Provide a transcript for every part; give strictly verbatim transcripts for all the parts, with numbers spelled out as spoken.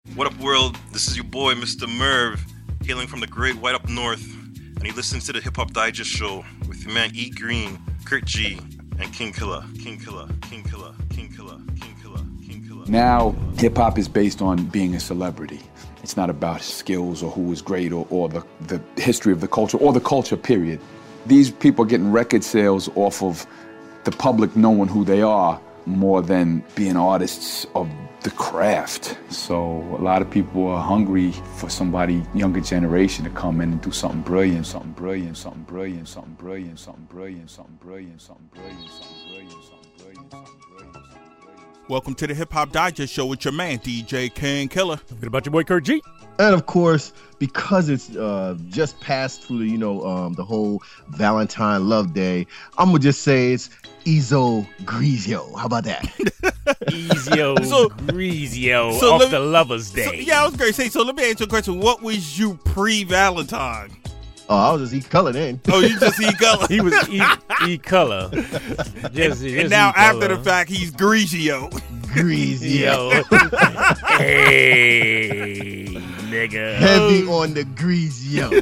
What up, world? This is your boy, Mister Merv, hailing from the great white up north, and he listens to the Hip Hop Digest show with your man E Green, Kurt G, and King Killer, King Killer, King Killer, King Killer, King Killer, King Killer. Now, hip hop is based on being a celebrity. It's not about skills or who was great or, or the, the history of the culture or the culture, period. These people are getting record sales off of the public knowing who they are more than being artists of the craft. So a lot of people are hungry for somebody, younger generation, to come in and do something brilliant, something brilliant, something brilliant, something brilliant, something brilliant, something brilliant, something brilliant, something brilliant, something brilliant, something brilliant. Welcome to the Hip Hop Digest Show with your man, D J King Killer. What about your boy, Kurt G? And of course, because it's uh, just passed through the, you know, um, the whole Valentine Love Day, I'm gonna just say it's Ezo Grezio. How about that? Ezio So- Grezio so off let me- the Lover's Day. So, yeah, I was going to say, so let me answer a question. What was you pre-Valentine? Oh, I was just eat color then. Oh, you just E Color. He was E, e color. Just, and now after the fact, he's Grezio. Grezio. Yo. Hey, nigga. Heavy on the Grezio.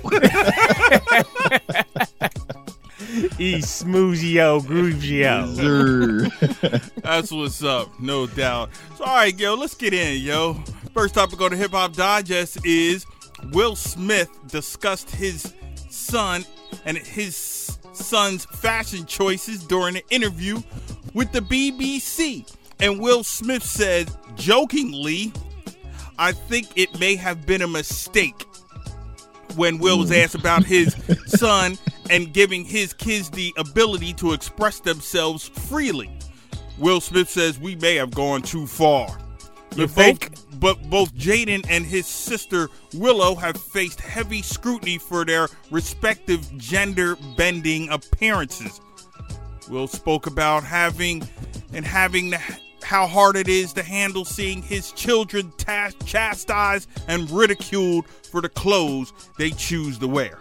E Smoozio Gruzio. Sir. That's what's up, no doubt. So, all right, yo, let's get in, yo. First topic on the Hip Hop Digest is Will Smith discussed his son and his son's fashion choices during an interview with the B B C. And Will Smith said, jokingly, I think it may have been a mistake when Will was asked about his son and giving his kids the ability to express themselves freely. Will Smith says we may have gone too far. You But think? Both, but both Jaden and his sister Willow have faced heavy scrutiny for their respective gender-bending appearances. Will spoke about having and having the, how hard it is to handle seeing his children ta- chastised and ridiculed for the clothes they choose to wear.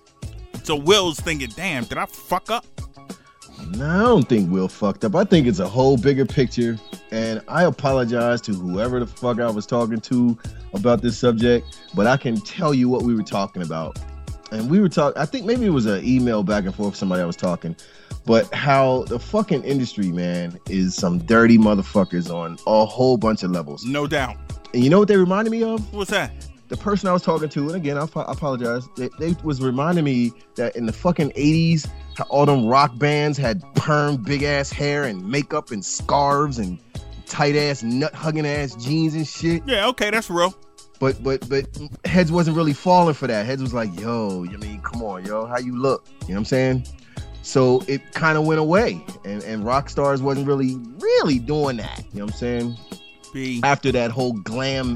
So Will's thinking, damn, did I fuck up? No, I don't think Will fucked up. I think it's a whole bigger picture. And I apologize to whoever the fuck I was talking to about this subject, but I can tell you what we were talking about. And we were talking, I think maybe it was an email back and forth, somebody I was talking, but how the fucking industry, man, is some dirty motherfuckers on a whole bunch of levels. No doubt. And you know what they reminded me of? What's that? The person I was talking to, and again, I, I apologize, they, they was reminding me that in the fucking eighties, how all them rock bands had perm big ass hair and makeup and scarves and tight ass nut hugging ass jeans and shit. Yeah, okay, that's real. But but but Heads wasn't really falling for that. Heads was like, yo, I mean, come on, yo, how you look? You know what I'm saying? So it kind of went away, and and rock stars wasn't really really doing that. You know what I'm saying? B. After that whole glam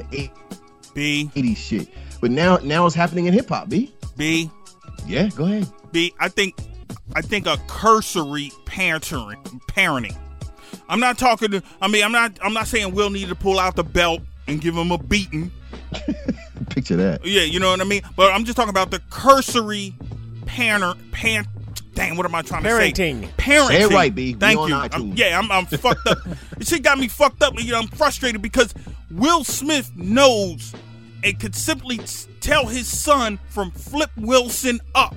B. eighties shit. But now now it's happening in hip hop. B. B. Yeah, go ahead. B. I think I think a cursory parenting parenting. I'm not talking to I mean I'm not I'm not saying Will need to pull out the belt and give him a beating. Picture that. Yeah, you know what I mean? But I'm just talking about the cursory parent pan dang, what am I trying Parenting. to say? Parenting. Say it right, B. We Thank on you. iTunes. I'm- yeah, I'm I'm fucked up. This shit got me fucked up. You know, I'm frustrated because Will Smith knows and could simply t- tell his son from Flip Wilson up.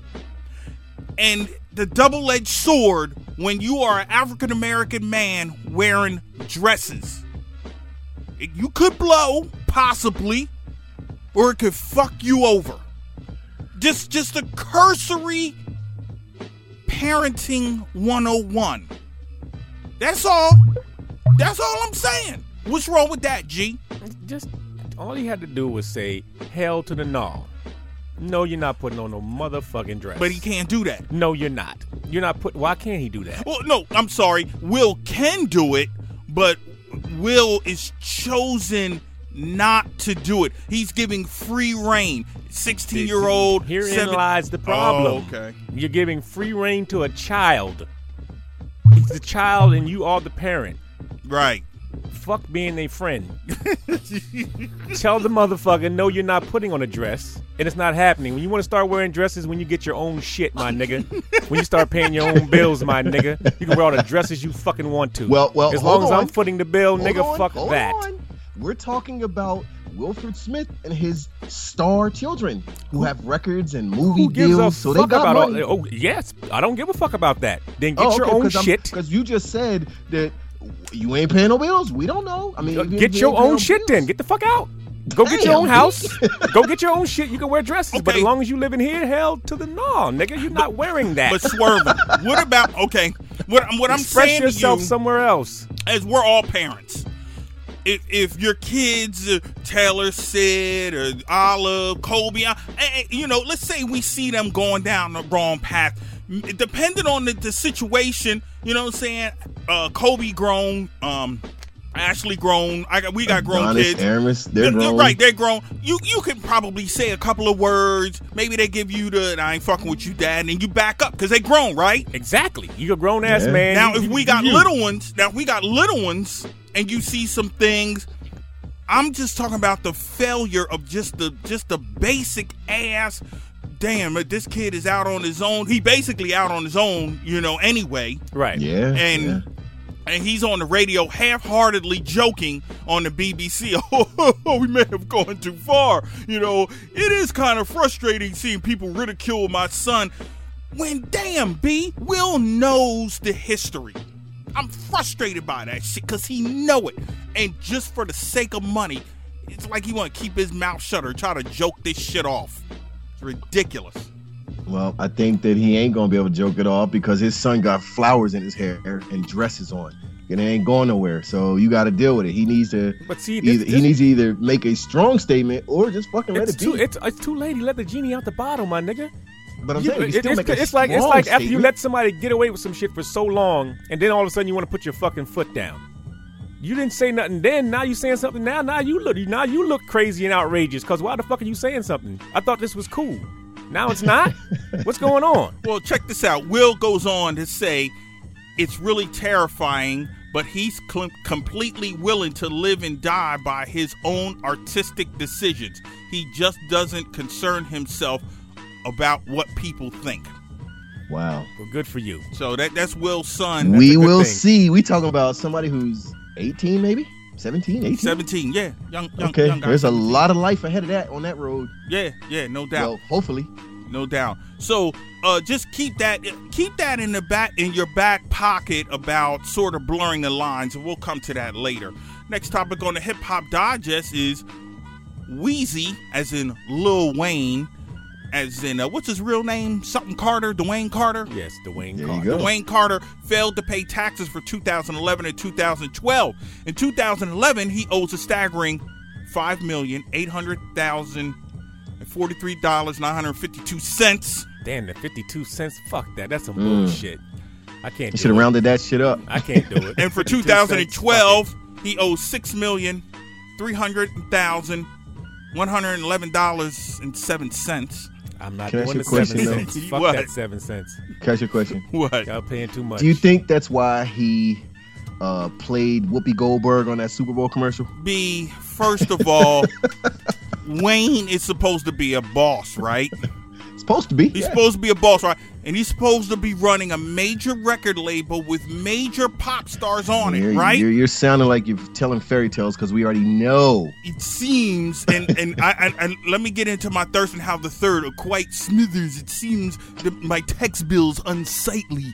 And the double-edged sword when you are an African-American man wearing dresses. It- you could blow, possibly, or it could fuck you over. Just, just a cursory parenting one oh one. That's all. That's all I'm saying. What's wrong with that, G? Just all he had to do was say, hell to the no. No, you're not putting on no motherfucking dress. But he can't do that. No, you're not. You're not put. Why can't he do that? Well, no, I'm sorry. Will can do it, but Will is chosen not to do it. He's giving free reign. sixteen-year-old. Herein seven- lies the problem. Oh, okay. You're giving free reign to a child. He's the child and you are the parent. Right. Fuck being a friend. Tell the motherfucker, no, you're not putting on a dress, and it's not happening. When you want to start wearing dresses, when you get your own shit, my nigga. When you start paying your own bills, my nigga. You can wear all the dresses you fucking want to. Well, well, as long hold as on. I'm footing the bill, Hold nigga, on, fuck hold that. on. We're talking about Wilfred Smith and his star children who have records and movie Who gives deals. a So fuck they got about money. all? Oh yes, I don't give a fuck about that. Then get Oh, your okay, own cause I'm- shit. Cause you just said that you ain't paying no bills. We don't know. I mean, if you Get ain't your paying no own shit bills- then. Get the fuck out. Go get your Damn, own house. Go get your own shit. You can wear dresses, but Okay. as long as you live in here, hell to the no, nigga. You're not wearing that. But swerving. What about okay? What what I'm Express saying yourself to you, somewhere else. as we're all parents, if if your kids, uh, Taylor, Sid, or Olive, Kobe, uh, eh, eh, you know, let's say we see them going down the wrong path. M- Depending on the, the situation, you know what I'm saying? Uh, Kobe grown, um, Ashley grown. I got we got grown Adonis, kids. Aramis, they're They're- they're grown. right, they're grown. You you can probably say a couple of words. Maybe they give you the I ain't fucking with you, dad, and you back up because they grown, right? Exactly. You a grown ass Yeah. man. Now, You- if you- we got you. little ones, now if we got little ones, and you see some things, I'm just talking about the failure of just the just the basic ass. Damn, this kid is out on his own. He basically out on his own, you know. Anyway, right. Yeah. and yeah. and he's on the radio half-heartedly joking on the B B C. Oh, we may have gone too far. You know, it is kind of frustrating seeing people ridicule my son. When damn, B, Will knows the history. I'm frustrated by that shit because he know it. And just for the sake of money, it's like he want to keep his mouth shut or try to joke this shit off. It's ridiculous. Well, I think that he ain't gonna be able to joke it off because his son got flowers in his hair and dresses on, and it ain't going nowhere. So you got to deal with it. He needs to. But see, this, Either, this, he needs to either make a strong statement or just fucking let it's it be. too. It's, it's too late. Let the genie out the bottle, my nigga. but I'm You- saying, you it- still it's, make a it's like it's strong like after you statement. let somebody get away with some shit for so long, and then all of a sudden you want to put your fucking foot down. You didn't say nothing then. Now you saying something now. Now you look. Now you look crazy and outrageous. Cause why the fuck are you saying something? I thought this was cool. Now it's not. What's going on? Well, check this out. Will goes on to say it's really terrifying, but he's cl- completely willing to live and die by his own artistic decisions. He just doesn't concern himself about what people think. Wow. Well, good for you. So that that's Will's son. That's We a good will thing. see. We talking about somebody who's eighteen, maybe seventeen, eighteen. seventeen, yeah. Young, young, Okay, young guy. there's a seventeen. lot of life ahead of that on that road. Yeah, yeah, no doubt. Well, hopefully. No doubt. So uh, just keep that keep that in the back in your back pocket about sort of blurring the lines, and we'll come to that later. Next topic on the Hip Hop Digest is Weezy, as in Lil Wayne, as in uh, what's his real name? Something Carter, Dwayne Carter. Yes, Dwayne There you Carter. go. Dwayne Carter failed to pay taxes for two thousand eleven and two thousand twelve. In two thousand eleven, he owes a staggering five million eight hundred thousand forty-three dollars nine hundred fifty-two cents. Damn, the fifty-two cents. Fuck that. That's some Mm. bullshit. I can't You do should have it. rounded that shit up. I can't do it. And for two fifty-two thousand cents, twelve, he owes six million three hundred thousand one hundred eleven dollars and seven cents. fuck it. I'm not Can I doing ask the you a seven question, cents. though? Fuck What? that seven cents. Catch your question. What? Y'all paying too much. Do you think that's why he uh, played Whoopi Goldberg on that Super Bowl commercial? B, first of all, Wayne is supposed to be a boss, right? It's supposed to be. He's yeah. supposed to be a boss, right? And he's supposed to be running a major record label with major pop stars on it, You're, right? You're, you're sounding like you're telling fairy tales because we already know. It seems, and and I, I, I let me get into my Thurston Howell the Third, or quite Smithers. It seems that my tax bill's unsightly.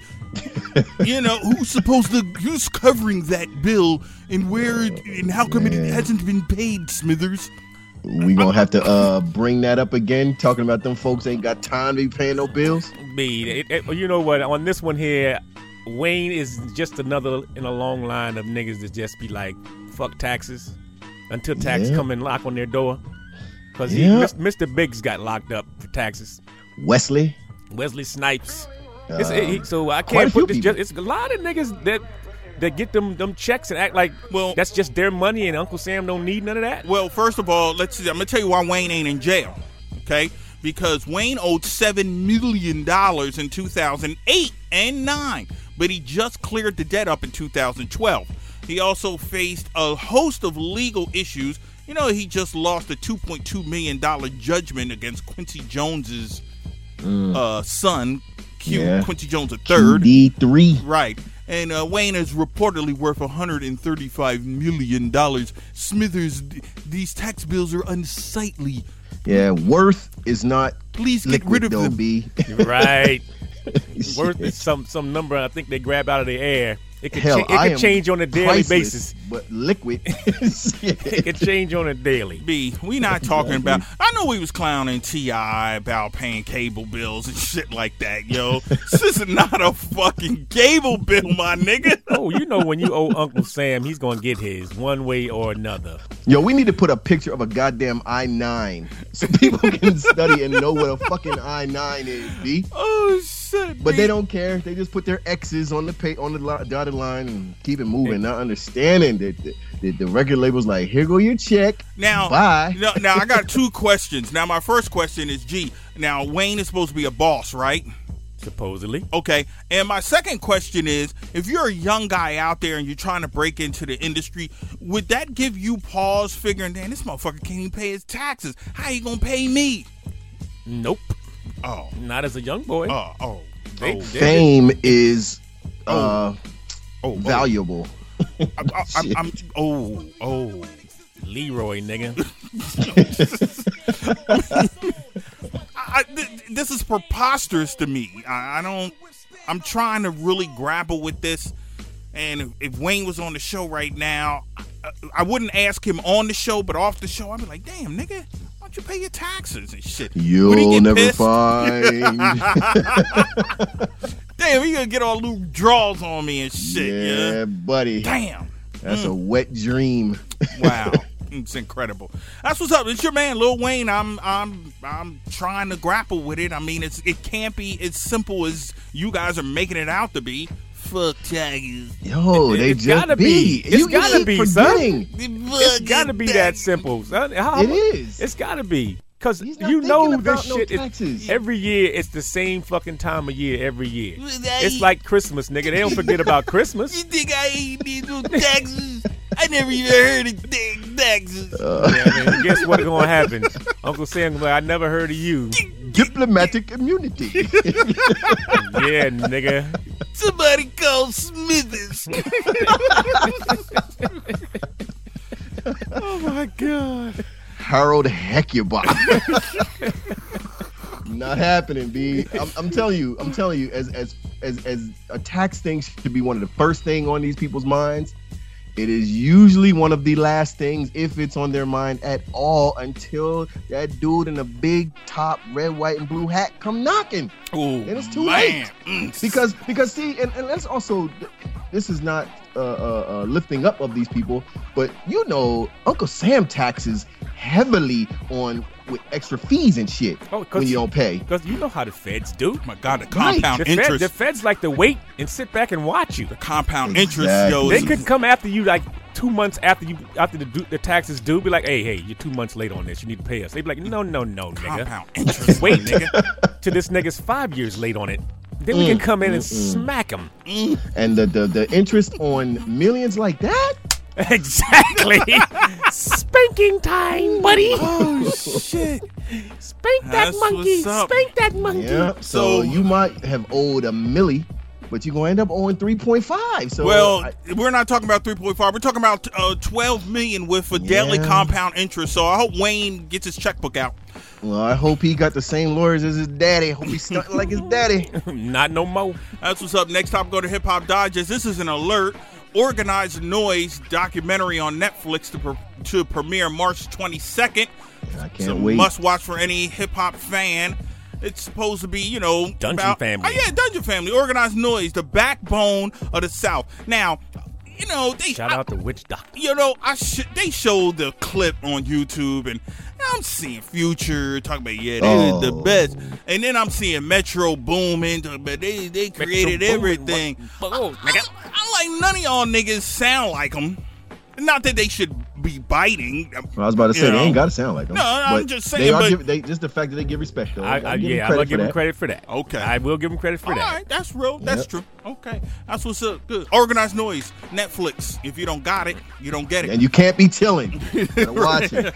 You know, who's supposed to, who's covering that bill, and where, and how come it Man. hasn't been paid, Smithers? We gonna have to uh, bring that up again, talking about them folks ain't got time to be paying no bills. Me, it, it, you know what? On this one here, Wayne is just another in a long line of niggas that just be like, fuck taxes until tax Yeah. come and knock on their door. Because Yeah. Mister Biggs got locked up for taxes. Wesley, Wesley Snipes. uh, It's, it, he- so I quite a can't few put this. people. Just, it's a lot of niggas that that get them them checks and act like Well- that's just their money and Uncle Sam don't need none of that. Well, first of all, let's see. I'm gonna tell you why Wayne ain't in jail. Okay, because Wayne owed seven million dollars in two thousand eight and nine, but he just cleared the debt up in two thousand twelve. He also faced a host of legal issues. You know, he just lost a two point two million dollar judgment against Quincy Jones's uh, son, Q, Yeah. Quincy Jones the third. D three. Right. and uh, Wayne is reportedly worth one hundred thirty-five million dollars. Smithers, these tax bills are unsightly. Yeah, worth is not. Please get liquid, rid of though, them. B. Right. Worth is some some number I think they grab out of the air. It could, Hell, cha- it I could am change on a daily priceless, basis. but liquid. It could change on a daily. B, we not talking about. I know we was clowning T I about paying cable bills and shit like that, yo. This is not a fucking cable bill, my nigga. Oh, you know when you owe Uncle Sam, he's gonna get his one way or another. Yo, we need to put a picture of a goddamn I nine so people can study and know what a fucking I nine is, B. Oh shit! But B. they don't care. They just put their X's on the pay on the li- dotted line and keep it moving, not understanding that the, the, the record label's like, here go your check. Now, bye. Now, now I got two questions. Now, my first question is, G. Now, Wayne is supposed to be a boss, right? Supposedly. Okay. And my second question is, if you're a young guy out there and you're trying to break into the industry, would that give you pause figuring, damn, this motherfucker can't even pay his taxes. How you gonna pay me? Nope. Oh. Not as a young boy. Oh. Oh. They- oh. they- Fame is uh, Oh. valuable. I, I, I'm, I'm, oh. Oh. Leroy, nigga. I, th- this is preposterous to me. I, I don't. I'm trying to really grapple with this. And if, if Wayne was on the show right now, I, I wouldn't ask him on the show, but off the show, I'd be like, "Damn, nigga, why don't you pay your taxes and shit?" Would he You'll get never pissed? find. Damn, he gonna get all new draws on me and shit. Yeah, Yeah. buddy. Damn. That's a wet dream. Wow. It's incredible. That's what's up. It's your man, Lil Wayne. I'm I'm I'm trying to grapple with it. I mean, it's it can't be as simple as you guys are making it out to be. Fuck taxes. Yo, they It's just gotta be. be. It's You gotta keep be, son. forgetting. It's gotta be that simple, son. How- It is. It's gotta be. Because He's not you know thinking this about no shit is, taxes. every year it's the same fucking time of year every year. It's like Christmas, nigga. They don't forget about Christmas. You think I ain't need no taxes? I never even heard of dang taxes. Yeah, man, guess what's gonna happen? Uncle Sam gonna be like, I never heard of you. Diplomatic immunity. Yeah, nigga. Somebody call Smithers. Oh my god. Harold Hecuba. Not happening, B. I'm, I'm telling you, I'm telling you, as as as as a tax thing should be one of the first thing on these people's minds. It is usually one of the last things, if it's on their mind at all, until that dude in a big top red, white, and blue hat come knocking. Oh, And it's too man. late. Mm. Because because see, and, and let's also, this is not uh, uh, uh, lifting up of these people, but you know, Uncle Sam taxes heavily on with extra fees and shit Oh, 'cause- when you don't pay. Because you know how the feds do. Oh my God, the Right. compound The, fed, interest. the feds like to wait and sit back and watch you. compound interest, Exactly. yo. They is- could come after you like two months after you after the du- the taxes due. Be like, hey, hey, you're two months late on this. You need to pay us. They be like, no, no, no, nigga. compound interest. Wait, nigga, till this nigga's five years late on it. Then we can Mm, come in and smack him. And the, the the interest on millions like that. Exactly. Spanking time, buddy. Oh shit. Spank that That's monkey. what's up. Spank that monkey. Yeah. So, So- you might have owed a milli, but you're gonna end up owing three point five. So Well, I- we're not talking about three point five. We're talking about uh, twelve million with a daily Yeah. compound interest. So I hope Wayne gets his checkbook out. well, I hope he got the same lawyers as his daddy. Hope he's stunting like his daddy. Not no more. That's what's up. Next time, go to Hip Hop Digest. This is an alert. Organized Noise documentary on Netflix to pre- to premiere March twenty-second. I can't It's a wait. must watch for any hip hop fan. It's supposed to be, you know, Dungeon about, Family. Oh yeah, Dungeon Family. Organized Noise, the backbone of the South. Now, you know, they Shout I- out to Witch Doctor. you know, I sh- they showed the clip on YouTube, and I'm seeing Future talking about, yeah, they Oh. the best, and then I'm seeing Metro Boomin, talking about they they created Metro Boomin, everything. what- oh, I, I, I'm like, none of y'all niggas sound like them. Not that they should be biting. I was about to say You they know. ain't gotta sound like them. No, I'm but just saying, They are but- give, they just the fact that they give respect though. I, I'll I, give them yeah, I'm credit gonna for give him that. credit for that. Okay. I will give him credit for All that. right, that's real. That's Yep. true. Okay, that's what's up. Good. Organized Noise, Netflix. If you don't got it, you don't get it. And you can't be chilling. Gotta watch it.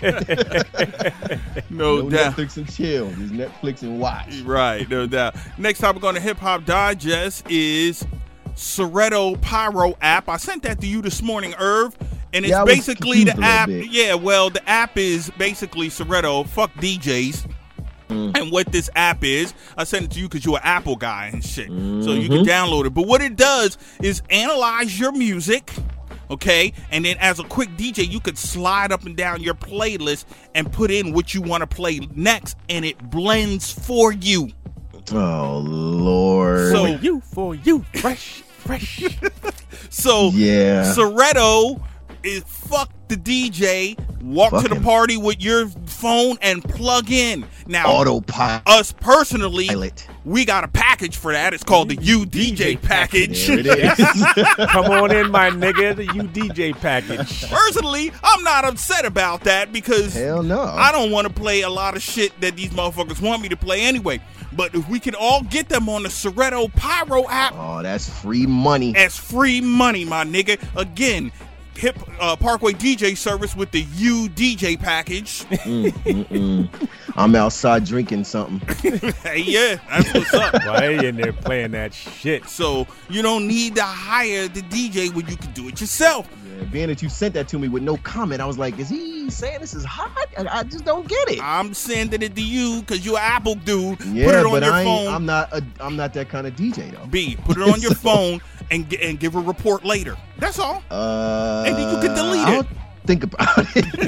no, No doubt. Netflix and chill. Just Netflix and watch. Right, no doubt. Next time we're going to Hip Hop Digest is Soretto Pyro app. I sent that to you this morning, Irv. And it's Yeah, I was basically the confused a little app. bit. Yeah, well, the app is basically Soretto. Fuck D Js. Mm. And what this app is, I sent it to you because you're an Apple guy and shit. Mm-hmm. So you can download it. But what it does is analyze your music, okay? And then as a quick D J, you could slide up and down your playlist and put in what you want to play next, and it blends for you. Oh Lord. So For you, for you, fresh, fresh. So yeah. Soretto is fuck the D J, walk Fuck to the him. party with your phone and plug in. Now, Autopilot. us personally, we got a package for that. It's called the U D J package. There it is. Come on in, my nigga, the U D J package. Personally, I'm not upset about that because Hell no. I don't want to play a lot of shit that these motherfuckers want me to play anyway. But if we can all get them on the Soretto Pyro app, Oh, that's free money. as free money, my nigga. Again, Hip uh, Parkway D J service with the U D J package. Mm, mm, mm. I'm outside drinking something. Hey, yeah, that's what's up. Why you in there playing that shit? So you don't need to hire the D J when you can do it yourself. Yeah, being that you sent that to me with no comment, I was like, is he saying this is hot? I, I just don't get it. I'm sending it to you because you're an Apple dude. yeah, put it on but your I phone. ain't, I'm not a, I'm not that kind of D J though. B, put it on your So- phone and g- and give a report later. That's all. Uh, And then you can delete I'll it. think about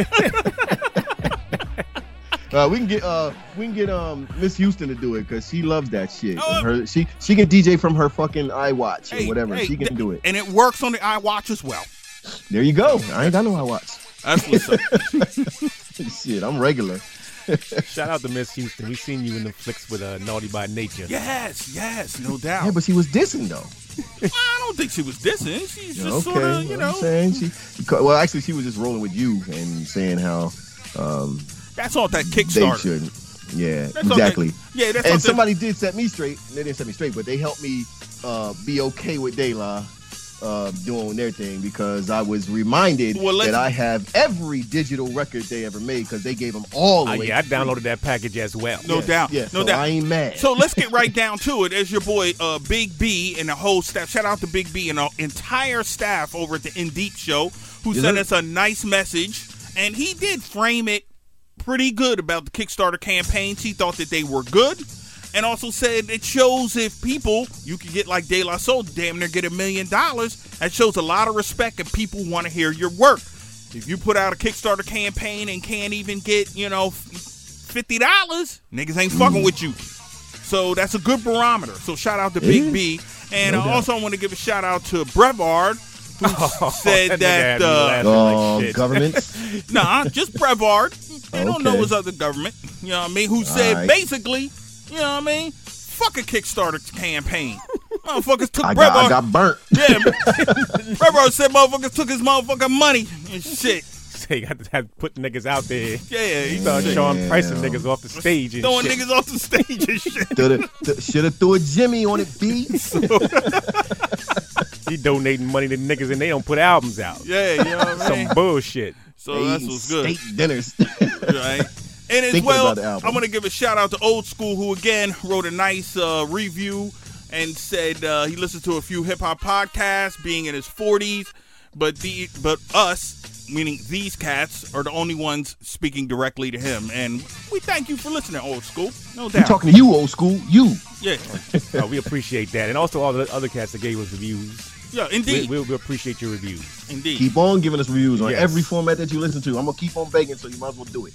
it. uh, we can get uh we can get um Miss Houston to do it because she loves that shit. Oh, her she she can D J from her fucking iWatch Hey, or whatever. hey, she can th- do it. And it works on the iWatch as well. There you go. I ain't got no iWatch. That's what's up. Shit, I'm regular. Shout out to Miss Houston. We seen you in the flicks with uh, Naughty by Nature. Yes, yes, no doubt. Yeah, but she was dissing though. I don't think she was dissing. She's just Okay, sort of, you what know. I'm saying she. Well, actually, she was just rolling with you and saying how um That's all that they Kickstarter. shouldn't. Yeah, That's all exactly. that- yeah, that's all And that- somebody did set me straight. They didn't set me straight, but they helped me uh, be okay with De La uh, doing their thing because I was reminded Well, let's- that I have every digital record they ever made because they gave them all Oh, away. yeah, I for free. downloaded that package as well. No Yeah, doubt. Yeah, no so doubt. I ain't mad. So let's get right down to it. As your boy uh, Big B and the whole staff. Shout out to Big B and the entire staff over at the In Deep Show who Yes, sent sir. us a nice message. And he did frame it pretty good about the Kickstarter campaigns. He thought that they were good. And also said it shows if people, you can get like De La Soul, damn near get a million dollars. That shows a lot of respect and people want to hear your work. If you put out a Kickstarter campaign and can't even get, you know, fifty dollars, niggas ain't fucking with you. So that's a good barometer. So shout out to Big B. And No I doubt. also want to give a shout out to Brevard, who said that nigga that, had me uh, laughing Oh, like shit. government. nah, just Brevard. They don't know Okay. his other government. You know what I mean? Who said Alright. basically, you know what I mean? Fuck a Kickstarter campaign. Motherfuckers took I Brevard. got, I got burnt. Yeah, Brevard said motherfuckers took his motherfucking money and shit. They got to have put niggas out there. Yeah, he Start said, Sean Damn. pricing niggas off the stage and throwing shit. niggas off the stage and shit. Should have threw a Jimmy on it, B. He donating money to niggas and they don't put albums out. Yeah, you know what I mean? Some bullshit. So They that's eating what's good. Steak dinners. Right. And as Thinking well, about the album. I'm going to give a shout out to Old School, who again wrote a nice uh, review and said uh, he listened to a few hip hop podcasts, being in his forties, but the but us, meaning these cats, are the only ones speaking directly to him. And we thank you for listening, Old School. No I'm doubt. talking to you, old school. You. Yeah, Oh, we appreciate that. And also all the other cats that gave us reviews. yeah, We, indeed, we, we appreciate your reviews. indeed. Keep on giving us reviews on Yes. every format that you listen to. I'm gonna keep on begging, so you might as well do it.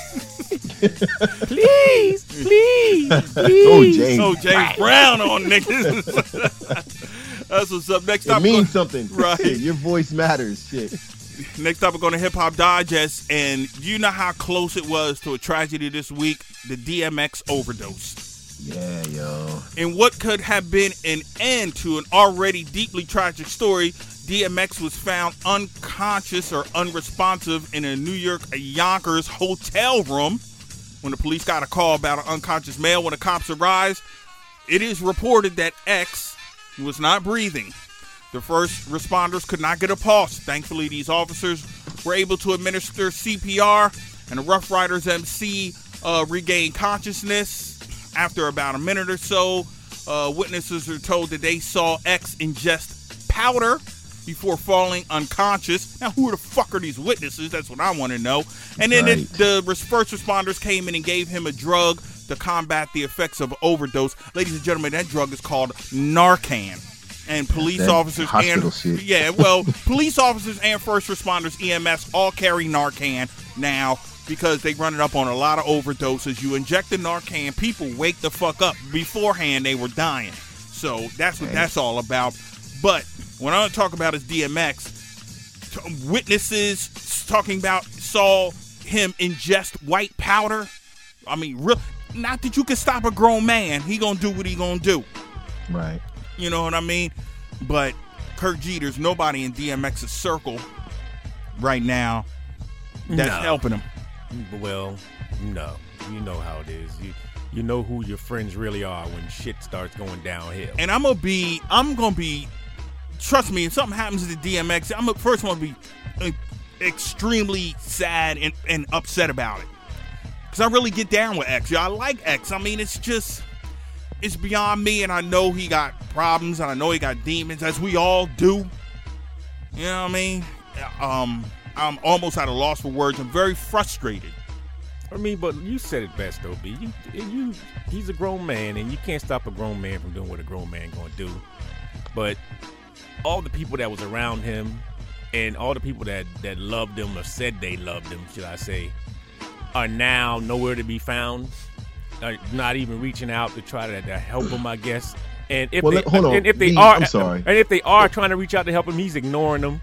Please, please, Oh, please. James. So James Brown on niggas. That's what's up. Next It up, means something. Right. Shit, your voice matters. Shit. Next up, we're going to Hip Hop Digest, and you know how close it was to a tragedy this week, the D M X overdose. Yeah, yo. In what could have been an end to an already deeply tragic story, D M X was found unconscious or unresponsive in a New York Yonkers hotel room when the police got a call about an unconscious male. When the cops arrived, it is reported that X was not breathing. The first responders could not get a pulse. Thankfully, these officers were able to administer C P R, and the Rough Riders M C uh, regained consciousness after about a minute or so. Uh, witnesses are told that they saw X ingest powder before falling unconscious. Now, who the fuck are these witnesses? That's what I want to know. And then Right. it, the res- first responders came in and gave him a drug to combat the effects of overdose. Ladies and gentlemen, that drug is called Narcan. And police That officers hospital and shit. yeah, well, police officers and first responders, E M S, all carry Narcan now because they run it up on a lot of overdoses. You inject the Narcan, people wake the fuck up. Beforehand, they were dying. So that's what that's all about. But what I'm going to talk about is D M X. T- Witnesses talking about saw him ingest white powder. I mean, real, not that you can stop a grown man. He going to do what he going to do. Right. You know what I mean? But Kurt G, there's nobody in D M X's circle right now that's No. helping him. Well, no. You know how it is. You you know who your friends really are when shit starts going downhill. And I'm gonna be, I'm gonna be, trust me, if something happens to D M X, I'm gonna, first I'm gonna be uh, extremely sad and, and upset about it. Because I really get down with X. Yeah, I like X. I mean, it's just, it's beyond me, and I know he got problems, and I know he got demons, as we all do. You know what I mean? Um, I'm almost at a loss for words. I'm very frustrated. I mean, but you said it best, though, B. You, you, he's a grown man, and you can't stop a grown man from doing what a grown man gonna do. But all the people that was around him, and all the people that, that loved him or said they loved him, should I say, are now nowhere to be found. Are not even reaching out to try to, to help him, I guess. And if Well, they, let- hold on. and if they B, are, I'm sorry. and if they are trying to reach out to help him, he's ignoring them.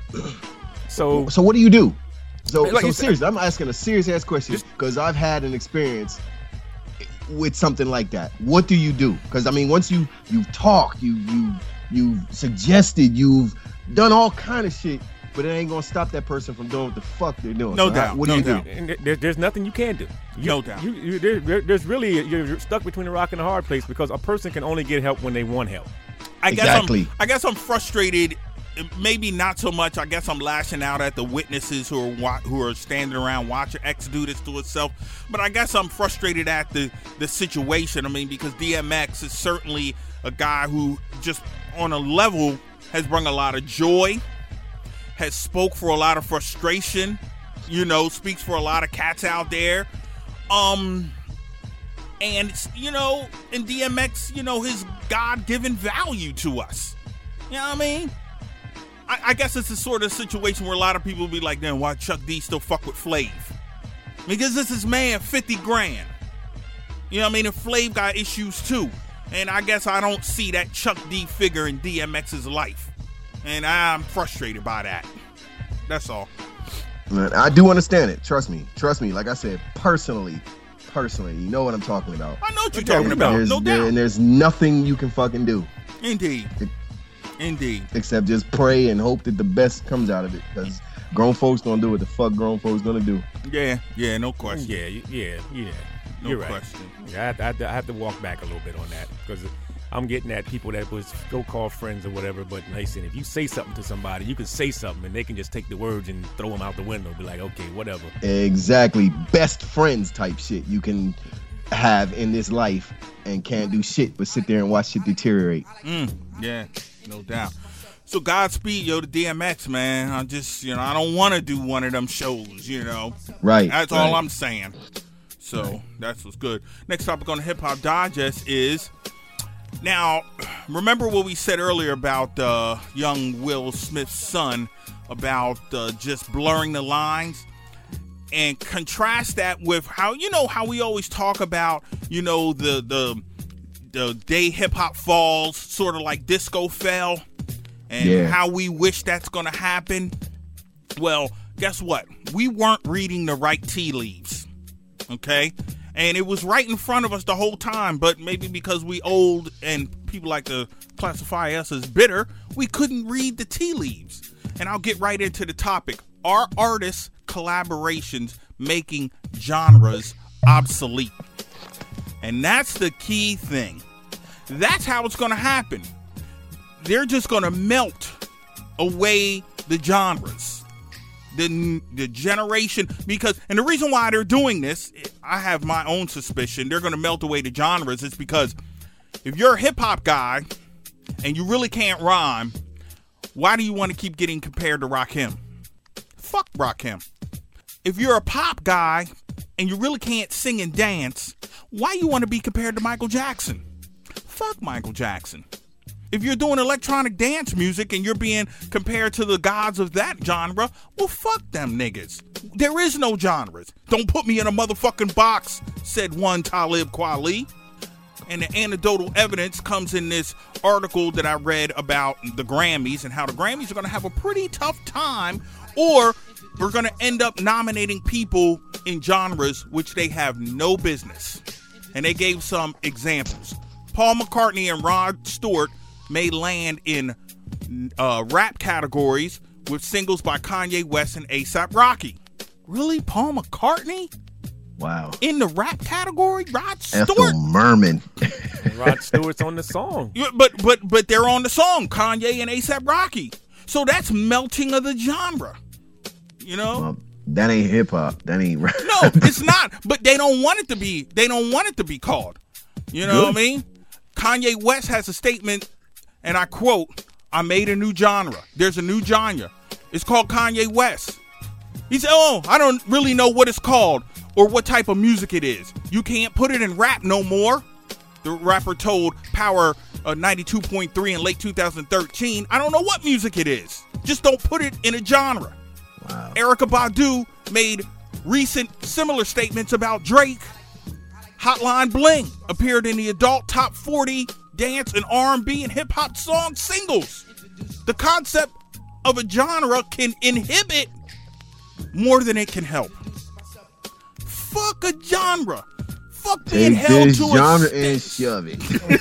So, So what do you do? So, Like so you said- seriously, I'm asking a serious ass question because I've had an experience with something like that. What do you do? Because I mean, once you you've talked, you you you've suggested, you've done all kind of shit, but it ain't gonna stop that person from doing what the fuck they're doing. No So doubt, how- what do no you doubt. do? and there, there's nothing you can do. You, No doubt. You, you, there, there- there's really you're stuck between a rock and a hard place because a person can only get help when they want help. I guess Exactly. I'm, I guess I'm frustrated. Maybe not so much. I guess I'm lashing out at the witnesses who are wa- who are standing around watching X do this to itself. But I guess I'm frustrated at the the situation. I mean, because D M X is certainly a guy who just on a level has brought a lot of joy, has spoke for a lot of frustration. You know, speaks for a lot of cats out there. Um. And, you know, in D M X, you know, his God-given value to us. You know what I mean? I, I guess it's the sort of situation where a lot of people will be like, then why Chuck D still fuck with Flav? Because this is man fifty grand. You know what I mean? And Flav got issues too. And I guess I don't see that Chuck D figure in D M X's life. And I'm frustrated by that. That's all. Man, I do understand it. Trust me. Trust me. Like I said, personally, personally, you know what I'm talking about. I know what you're Okay, talking about. There's, No there- doubt. and there's nothing you can fucking do Indeed. Indeed. except just pray and hope that the best comes out of it. Because grown folks don't do what the fuck grown folks gonna do. Yeah. Yeah, no question. Yeah, y- yeah, yeah. No You're right. question. Yeah, I, have to- I, have to- I have to walk back a little bit on that because I'm getting at people that was so-called friends or whatever. But listen, if you say something to somebody, you can say something and they can just take the words and throw them out the window. Be like, okay, whatever. Exactly. Best friends type shit you can have in this life and can't do shit but sit there and watch shit deteriorate. Mm, yeah, no doubt. So Godspeed, yo, to D M X, man. I just, you know, I don't want to do one of them shows, you know. Right. That's right. all I'm saying. So that's what's good. Next topic on the Hip Hop Digest is, now, remember what we said earlier about uh, young Will Smith's son about uh, just blurring the lines? And contrast that with how, you know, how we always talk about, you know, the the the day hip hop falls, sort of like disco fell, and Yeah. how we wish that's going to happen. Well, guess what? We weren't reading the right tea leaves, okay? And it was right in front of us the whole time, but maybe because we old and people like to classify us as bitter, we couldn't read the tea leaves. And I'll get right into the topic. Are artists' collaborations making genres obsolete? And that's the key thing. That's how it's going to happen. They're just going to melt away the genres. The, the generation, because, and the reason why they're doing this, I have my own suspicion, they're going to melt away the genres, is because if you're a hip hop guy and you really can't rhyme, why do you want to keep getting compared to Rakim? Fuck Rakim. If you're a pop guy and you really can't sing and dance, why you want to be compared to Michael Jackson? Fuck Michael Jackson. If you're doing electronic dance music and you're being compared to the gods of that genre, well, fuck them niggas. There is no genres. Don't put me in a motherfucking box, said one Talib Kweli. And the anecdotal evidence comes in this article that I read about the Grammys and how the Grammys are going to have a pretty tough time, or we're going to end up nominating people in genres which they have no business. And they gave some examples. Paul McCartney and Rod Stewart may land in uh, rap categories with singles by Kanye West and A$AP Rocky. Really? Paul McCartney? Wow. In the rap category? Rod Stewart? Ethel Merman. Rod Stewart's on the song. Yeah, but but but they're on the song, Kanye and A$AP Rocky. So that's melting of the genre. You know? Well, that ain't hip hop. That ain't rap. No, it's not. But they don't want it to be. They don't want it to be called. You know Good. what I mean? Kanye West has a statement, and I quote, "I made a new genre. There's a new genre. It's called Kanye West." He said, "Oh, I don't really know what it's called or what type of music it is. You can't put it in rap no more." The rapper told Power uh, ninety-two point three in late two thousand thirteen, "I don't know what music it is. Just don't put it in a genre." Wow. Erykah Badu made recent similar statements about Drake. Hotline Bling appeared in the adult top forty dance and R and B and hip hop song singles. The concept of a genre can inhibit more than it can help. Fuck a genre. Fuck being Take held this to genre a and stick. shove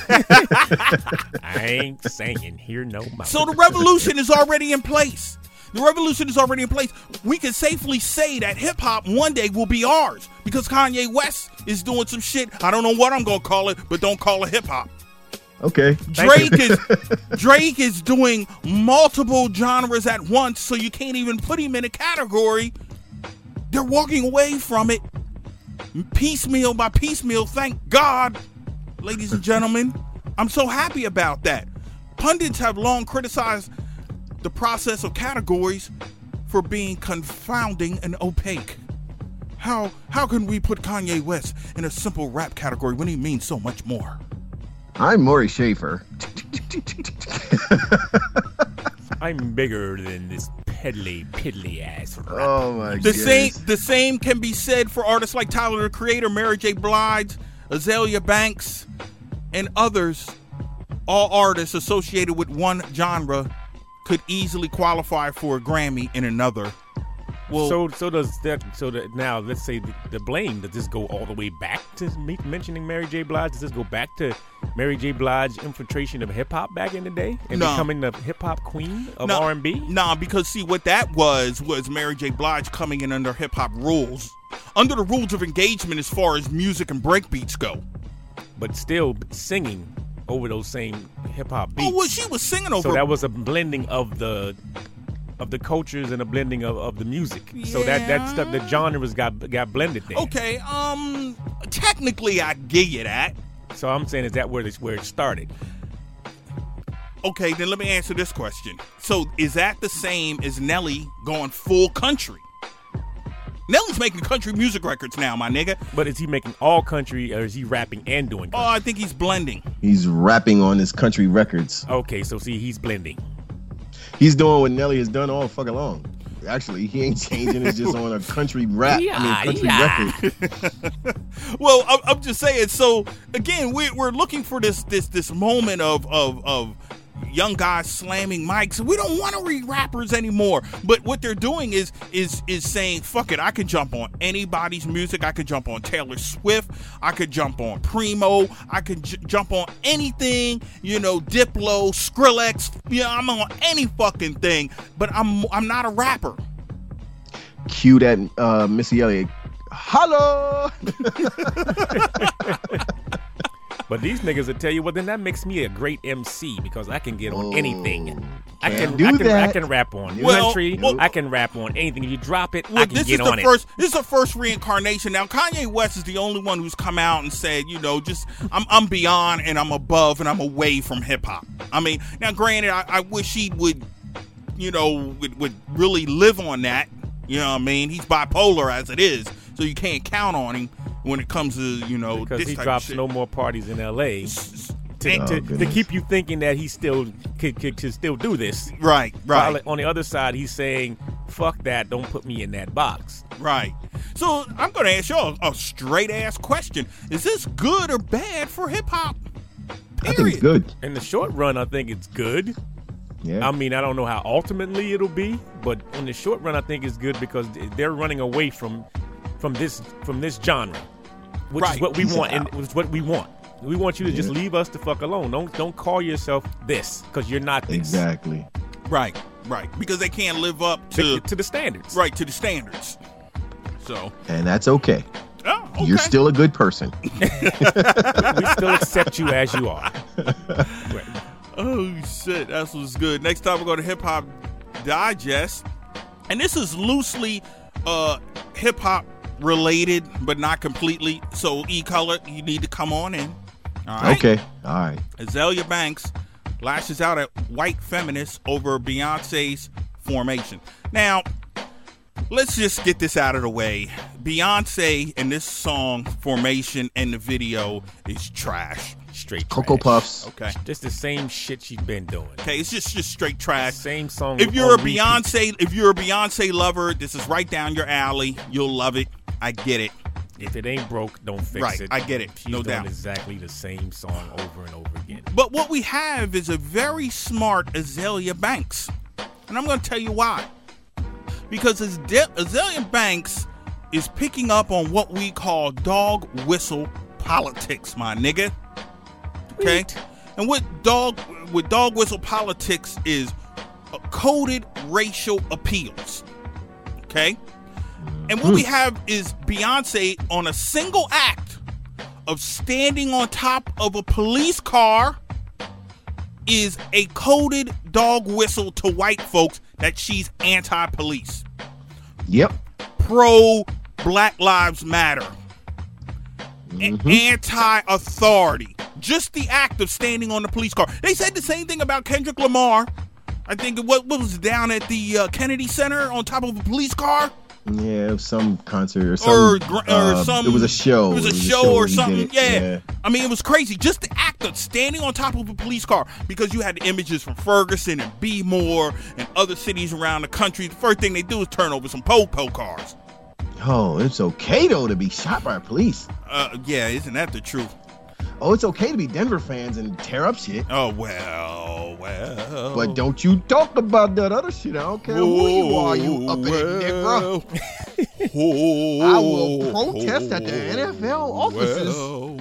it. I ain't singing here no more. So the revolution is already in place. The revolution is already in place. We can safely say that hip hop one day will be ours because Kanye West is doing some shit. I don't know what I'm gonna call it, but don't call it hip hop. Okay. Drake is Drake is doing multiple genres at once, so you can't even put him in a category. They're walking away from it piecemeal by piecemeal. Thank God, ladies and gentlemen. I'm so happy about that. Pundits have long criticized the process of categories for being confounding and opaque. How how can we put Kanye West in a simple rap category when he means so much more? I'm Maury Schaefer. I'm bigger than this peddly, piddly ass rap. Oh my god. The same the same can be said for artists like Tyler the Creator, Mary J. Blige, Azalea Banks, and others. All artists associated with one genre could easily qualify for a Grammy in another. Well, so so does that? So that now let's say the, the blame. Does this go all the way back to me mentioning Mary J. Blige? Does this go back to Mary J. Blige's infiltration of hip hop back in the day and No. becoming the hip hop queen of no, R and B? Nah, because see what that was was Mary J. Blige coming in under hip hop rules, under the rules of engagement as far as music and breakbeats go. But still singing over those same hip hop beats. Oh, well, she was singing over. So that was a blending of the of the cultures and a blending of, of the music. So that that stuff, the genres got got blended there. Okay, um, technically I give you that. So I'm saying, is that where this where it started? Okay, then let me answer this question. So is that the same as Nelly going full country? Nelly's making country music records now, my nigga. But is he making all country or is he rapping and doing Oh, country? I think he's blending. He's rapping on his country records. Okay, so see, he's blending. He's doing what Nelly has done all fucking long. Actually, he ain't changing. It's just on a country rap. Yeah, I mean, country yeah. record. Well, I'm, I'm just saying. So again, we're we're looking for this this this moment of of of young guys slamming mics. We don't want to read rappers anymore. But what they're doing is is is saying, fuck it, I could jump on anybody's music. I could jump on Taylor Swift. I could jump on Primo. I could j- jump on anything. You know, Diplo, Skrillex. Yeah, you know, I'm on any fucking thing. But I'm I'm not a rapper. Cue that uh, Missy Elliott. Hello. But these niggas will tell you, well, then that makes me a great M C because I can get on Oh. anything. I Can't can, do I can, that. I can rap on Well, country. well- I can rap on anything. If you drop it, Well, I can this get is on the it. first. This is the first reincarnation. Now, Kanye West is the only one who's come out and said, you know, just I'm I'm beyond and I'm above and I'm away from hip hop. I mean, now, granted, I, I wish he would, you know, would, would really live on that. You know what I mean? He's bipolar as it is, so you can't count on him when it comes to, you know, because this he type drops of shit. no more parties in L A to, And- to, Oh, to goodness. keep you thinking that he still could, could, could still do this. Right, right. While on the other side, he's saying, "Fuck that! Don't put me in that box." Right. So I'm going to ask y'all a straight ass question: is this good or bad for hip hop? I think it's good. In the short run, I think it's good. Yeah. I mean, I don't know how ultimately it'll be, but in the short run, I think it's good because they're running away from from this from this genre, which Right. is what we Peace want, and out. which is what we want. We want you to just Yeah. leave us the fuck alone. Don't don't call yourself this because you're not this. Exactly. Right, right. Because they can't live up To, to to the standards. right to the standards. So, And that's okay. oh, okay. You're still a good person. We still accept you as you are. Right. Oh shit, that's what's good. Next time we're going to Hip Hop Digest, and this is loosely uh hip hop related, but not completely. So E Color, you need to come on in. All right. Okay. All right. Azalea Banks lashes out at white feminists over Beyonce's Formation. Now, let's just get this out of the way. Beyonce in this song Formation and the video is trash. Straight Cocoa trash. Puffs. Okay. Just the same shit she's been doing. Okay, it's just just straight trash. Same song. If you're a on repeat. Beyonce, if you're a Beyonce lover, this is right down your alley. You'll love it. I get it. If it ain't broke, don't fix Right, it. I get it. She's No doing doubt. exactly the same song over and over again. But what we have is a very smart Azalea Banks. And I'm going to tell you why. Because Azde- Azalea Banks is picking up on what we call dog whistle politics, my nigga. Okay? Sweet. And what dog what dog whistle politics is uh, coded racial appeals. Okay? And what we have is Beyonce on a single act of standing on top of a police car is a coded dog whistle to white folks that she's anti-police, Yep. pro Black Lives Matter, a- anti-authority. Just the act of standing on the police car. They said the same thing about Kendrick Lamar. I think what, what was down at the uh, Kennedy Center on top of a police car. Yeah, it was some concert or some. Or, gr- or uh, some. It was a show. It was a show or He something. did it. Yeah. I mean, it was crazy. Just the act of standing on top of a police car, because you had the images from Ferguson and B-More and other cities around the country. The first thing they do is turn over some po-po cars. Oh, it's okay though to be shot by police. Uh, yeah, isn't that the truth? Oh, it's okay to be Denver fans and tear up shit. Oh, well, well. But don't you talk about that other shit. I don't care who you are, you uppity nigga. I will protest at the N F L offices. Well.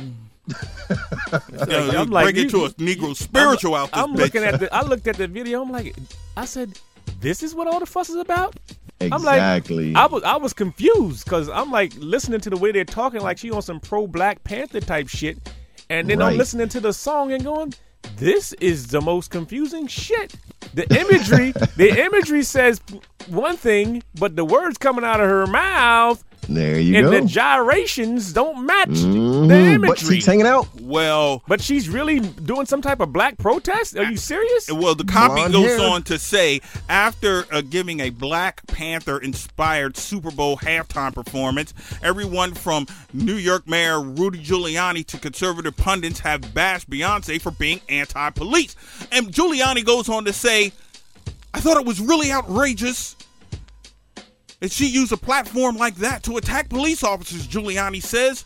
I'm I'm like, break you- it to a Negro spiritual I'm, out this I'm bitch. looking at the. I looked at the video. I'm like, I said, this is what all the fuss is about. Exactly. I'm like, I was I was confused because I'm like listening to the way they're talking, like she on some pro Black Panther type shit, and then I'm Right. listening to the song and going, this is the most confusing shit. The imagery, the imagery says one thing, but the words coming out of her mouth there you and go. the gyrations don't match Mhm. the Butt imagery. cheeks hanging out. Well, But she's really doing some type of black protest? Are you serious? Well, the copy Blonde goes hair. on to say, after uh, giving a Black Panther-inspired Super Bowl halftime performance, everyone from New York Mayor Rudy Giuliani to conservative pundits have bashed Beyonce for being anti-police. And Giuliani goes on to say, I thought it was really outrageous that she used a platform like that to attack police officers, Giuliani says.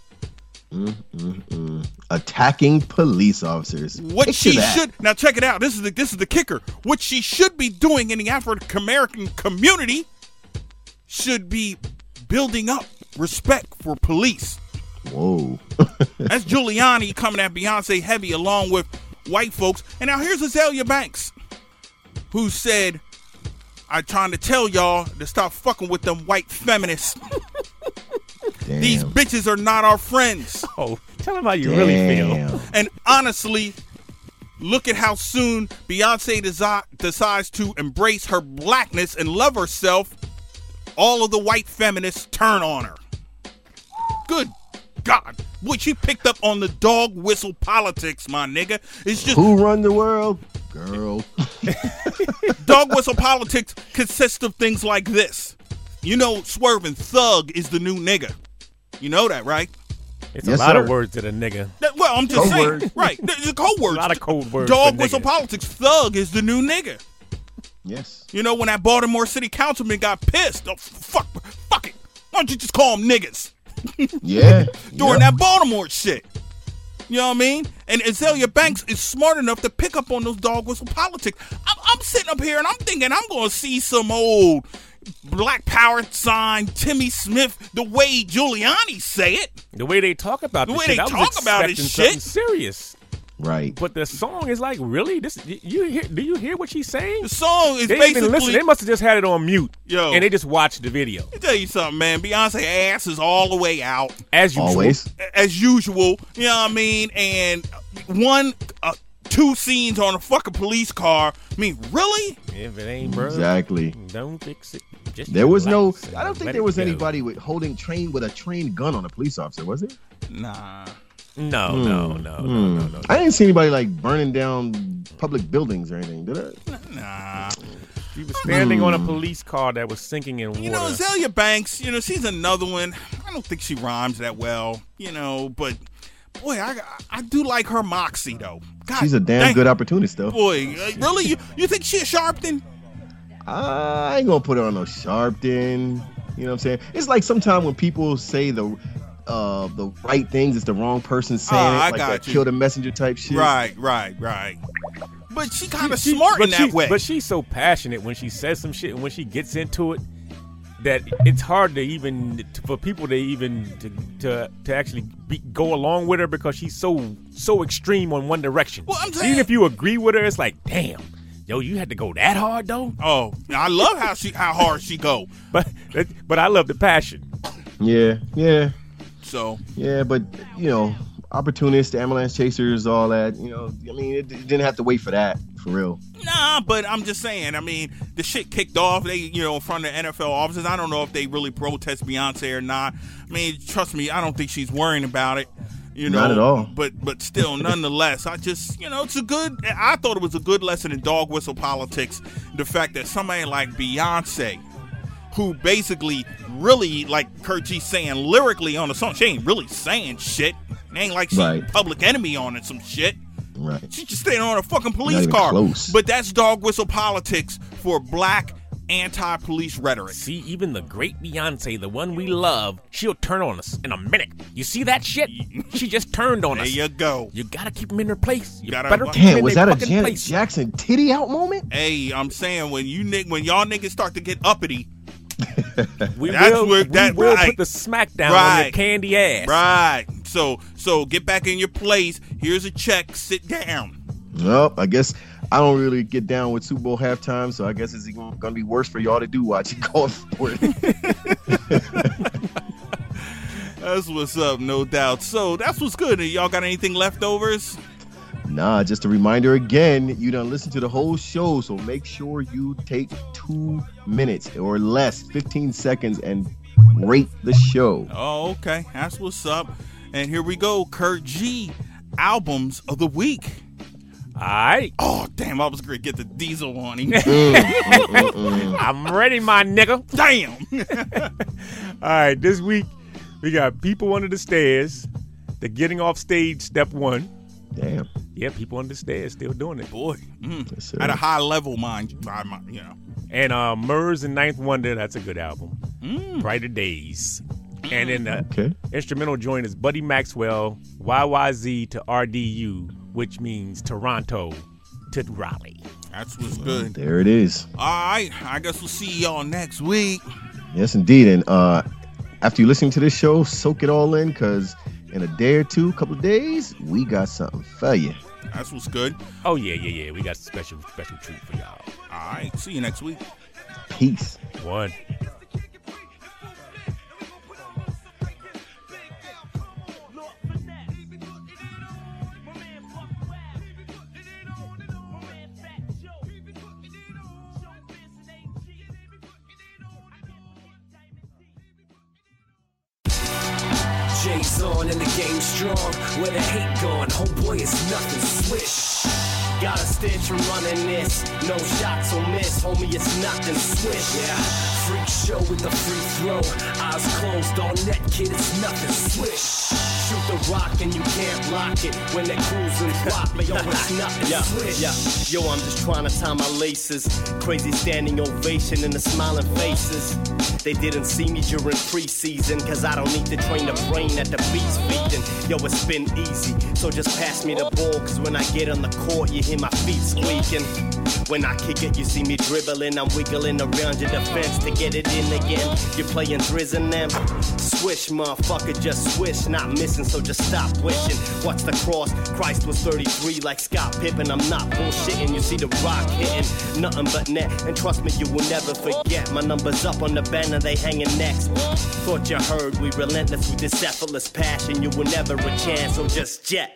Attacking police officers. What Picture she that. should now check it out. This is the this is the kicker. What she should be doing in the African American community should be building up respect for police. Whoa. That's Giuliani coming at Beyonce heavy along with white folks. And now here's Azalea Banks, who said, I'm trying to tell y'all to stop fucking with them white feminists. Damn. These bitches are not our friends. Oh, tell him how you really feel. Damn. And honestly, Look at how soon Beyonce desi- decides to embrace her blackness and love herself. All of the white feminists turn on her. Good God. Boy, she picked up on the dog whistle politics, my nigga. It's just Who run the world? Girl. dog whistle politics consists of things like this. You know, swerving thug is the new nigga. You know that, right? It's Yes, a lot sir. of words to the nigga. That- well, I'm just Code saying. words. Right. It's a code words. A lot of code words Dog for whistle nigga. politics. Thug is the new nigga. Yes. You know, when that Baltimore City councilman got pissed, oh, fuck, fuck it. Why don't you just call them niggas? Yeah. During yeah. that Baltimore shit. You know what I mean? And Azalea Banks is smart enough to pick up on those dog whistle politics. I'm, I'm sitting up here and I'm thinking I'm going to see some old Black Power sign, Timmy Smith, the way Giuliani say it. The way they talk about The this way shit, they I was talk about it, expecting shit. something serious. Right. But the song is like, really? This you hear? Do you hear what she's saying? The song is They didn't even basically. listen. They must have just had it on mute. Yo. And they just watched the video Let me tell you something, man. Beyonce ass is all the way out. as usual. Always. As usual, you know what I mean? And one, uh, two scenes on a fucking police car. I mean, really? If it ain't broke, Exactly. don't fix it. Just There was no. relax and I don't think let there it was go. anybody with holding train with a trained gun on a police officer, was it? Nah. No, no, no, no, no, no. I didn't see anybody like burning down public buildings or anything, did I? Nah. She was standing on a police car that was sinking in water. You know, Azalea Banks, you know, she's another one. I don't think she rhymes that well, you know, but boy, I I do like her moxie, though. God, She's a damn dang, good opportunist, though. Boy, uh, really? You, you think she a Sharpton? I ain't gonna put her on no Sharpton. You know what I'm saying? It's like sometimes when people say the uh, the right things, it's the wrong person saying Ah, it. I Like got that you. kill the messenger type shit. Right, right, right. But she kind of She- smart but in that she- way. But she's so passionate when she says some shit and when she gets into it that it's hard to even for people to even to to, to actually be, go along with her because she's so so extreme on one direction. Well, I'm So saying- even if you agree with her, it's like, damn, yo, you had to go that hard though. Oh, I love how she how hard she go. But but I love the passion. Yeah, yeah, So yeah. But you know, opportunists, ambulance chasers, all that. You know, I mean, it, it didn't have to wait for that, for real. nah, but I'm just saying. I mean, the shit kicked off. They, you know, in front of the N F L offices. I don't know if they really protest Beyonce or not. I mean, trust me, I don't think she's worrying about it. You know, Not at all. But but still, nonetheless, I just you know, it's a good. I thought it was a good lesson in dog whistle politics. The fact that somebody like Beyonce, who basically really, like Kurt G saying lyrically on the song, she ain't really saying shit. It ain't like she Right. Public Enemy on it, some shit. Right. She just staying on a fucking police even car. close. But that's dog whistle politics for black anti-police rhetoric. See, even the great Beyonce, the one we love, she'll turn on us in a minute. You see that shit? She just turned on There us. you go. You gotta keep them in their place. You Gotta- better keep them Damn, in was their that a fucking Janet place. Jackson titty out moment? Hey, I'm saying when you nig- when y'all niggas start to get uppity, We That's will, where- we that- will right. put the smack down on your Right. candy ass. right? So so get back in your place. Here's a check. Sit down. Well, I guess I don't really get down with Super Bowl halftime, so I guess it's going to be worse for y'all to do watch it going forward. That's what's up, no doubt. So that's what's good. Y'all got anything leftovers? Nah, just a reminder again, you done listen to the whole show, so make sure you take two minutes or less, fifteen seconds, and rate the show. Oh, okay. That's what's up. And here we go. Kurt G. Albums of the week. All right. Oh, damn. I was going to get the diesel on him. Mm, mm, mm, mm. I'm ready, my nigga. Damn. All right. This week, we got People Under the Stairs. The Getting Off Stage, step one. Damn. Yeah, People Under the Stairs still doing it. Boy. Mm. Yes, sir. At a high level, mind you. I- my- You know. And uh, Murs and Ninth Wonder, that's a good album. Mm. Brighter Days. And then the Okay. instrumental joint is Buddy Maxwell, Y Y Z to R D U, which means Toronto to Raleigh. That's what's good. There it is. All right. I guess we'll see y'all next week. Yes, indeed. And uh, after you listen to this show, soak it all in, because in a day or two, couple of days, we got something for you. That's what's good. Oh, yeah, yeah, yeah. We got a special, special treat for y'all. All right. See you next week. Peace. One. J's on and the game's strong. Where the hate gone, homeboy, it's nothing. Swish. Got a stitch from running this. No shots will miss, homie, it's nothing. Swish. Yeah. Freak show with the free throw. Eyes closed on net, kid, it's nothing. Swish. Shoot the rock and you can't block it. When they cruise and drop me, yo, it's nothing. Yeah, Swish. yeah. Yo, I'm just trying to tie my laces. Crazy standing ovation in the smiling faces. They didn't see me during preseason, cause I don't need to train the brain at the beats feeding. Yo, it's been easy, so just pass me the ball, cause when I get on the court, you hear my feet squeaking. When I kick it, you see me dribbling, I'm wiggling around your defense to get it in again. You're playing Driz and them. Swish, motherfucker, just swish, not missing, so just stop wishing. Watch the cross, Christ was thirty-three like Scott Pippen. I'm not bullshitting, you see the rock hitting, nothing but net. And trust me, you will never forget, my number's up on the banner, they hanging next. Thought you heard, we relentless with this effortless passion. You will never a chance, so just jet.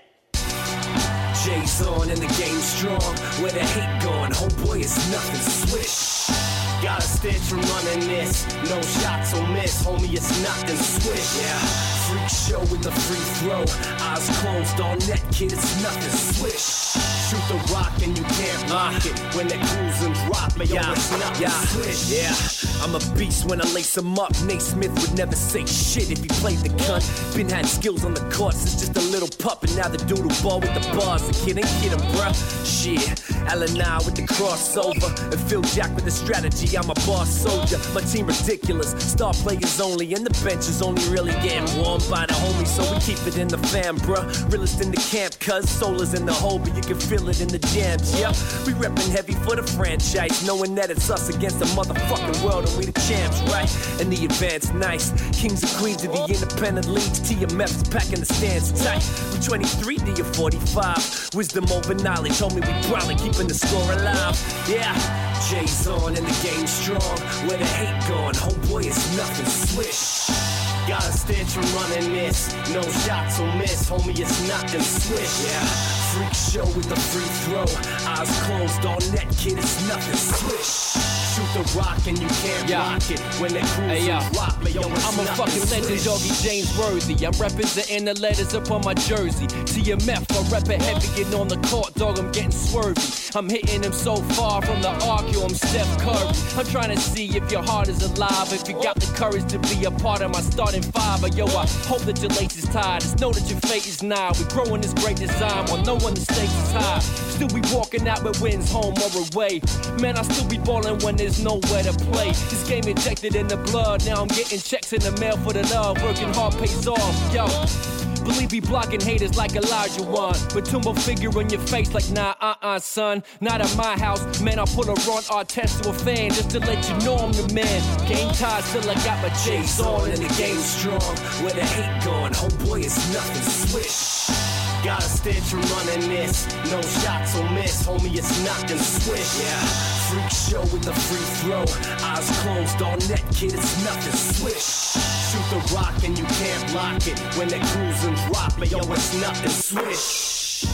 J's on and the game's strong. Where the hate gone, homeboy, it's nothing. Swish. Got a stitch from running this. No shots will miss, homie, it's nothing. Swish. Yeah. Freak show with the free throw. Eyes closed on net, kid, it's nothing. Swish. Shoot the rock and you can't block it. When they cruise and drop me, yo, Yeah, it's nothing. yeah, Swish. yeah. I'm a beast when I lace him up. Nate Smith would never say shit if he played the cunt. Been had skills on the court since just a little pup, and now the doodle ball with the bars. The kid ain't kidding, bruh. Shit. Allen I with the crossover, and Phil Jack with the strategy. I'm a boss soldier. My team ridiculous. Star players only, and the bench is only really getting warm by the homies, so we keep it in the fam, bruh. Realest in the camp, cuz soul is in the hole, but you can feel it in the jams. Yeah, we reppin' heavy for the franchise, knowing that it's us against the motherfucking world, and we the champs, right? And the advance nice, kings and queens of the independent leagues. T M F's packing the stands tight. We twenty-three to your forty-five. Wisdom over knowledge, homie, we probably keeping the score alive. Yeah, J's on and the game's strong. Where the hate gone, homeboy, it's nothing. Swish. Got a stitch from running this. No shots will miss, homie, it's nothing. Swish. Yeah. Freak show with the free throw. Eyes closed on net, kid, it's nothing. Swish. Shoot the rock and you can't Yeah. block it. When they cruise Hey, yo. and drop me, yo, it's I'm a nothing. fucking legend, Swish. doggy James Worthy. I'm representing the letters up on my jersey. T M F, I rep it heavy, getting on the court, dog, I'm getting swervy. I'm hitting him so far from the arc, yo, I'm Steph Curry. I'm trying to see if your heart is alive, if you got the courage to be a part of my starting five. But yo, I hope that your lace is tied. Just know that your fate is nigh. We're growing this great design while no one the stakes is high. Still be walking out with wins home or away. Man, I still be balling when there's nowhere to play. This game injected in the blood. Now I'm getting checks in the mail for the love. Working hard pays off, yo. Believe me, blocking haters like Elijah Wan. But Tumbo figure in your face like, nah, uh-uh, son. Not at my house, man, I'll put a Ron Artest to a fan just to let you know I'm the man. Game tied, still I got my J's on and the game's strong. Where the hate gone, homeboy, it's nothing. Swish. Got a stitch from running this. No shots will miss, homie, it's nothing. Swish. Yeah. Freak show with the free throw. Eyes closed on net, kid, it's nothing. Swish. Shoot the rock and you can't block it. When they cruise and drop me, yo, it's nothing. Swish.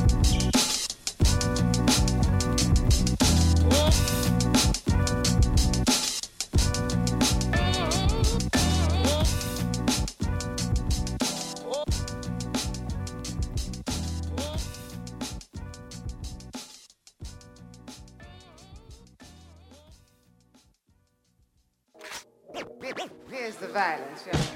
Here's the violence, y'all.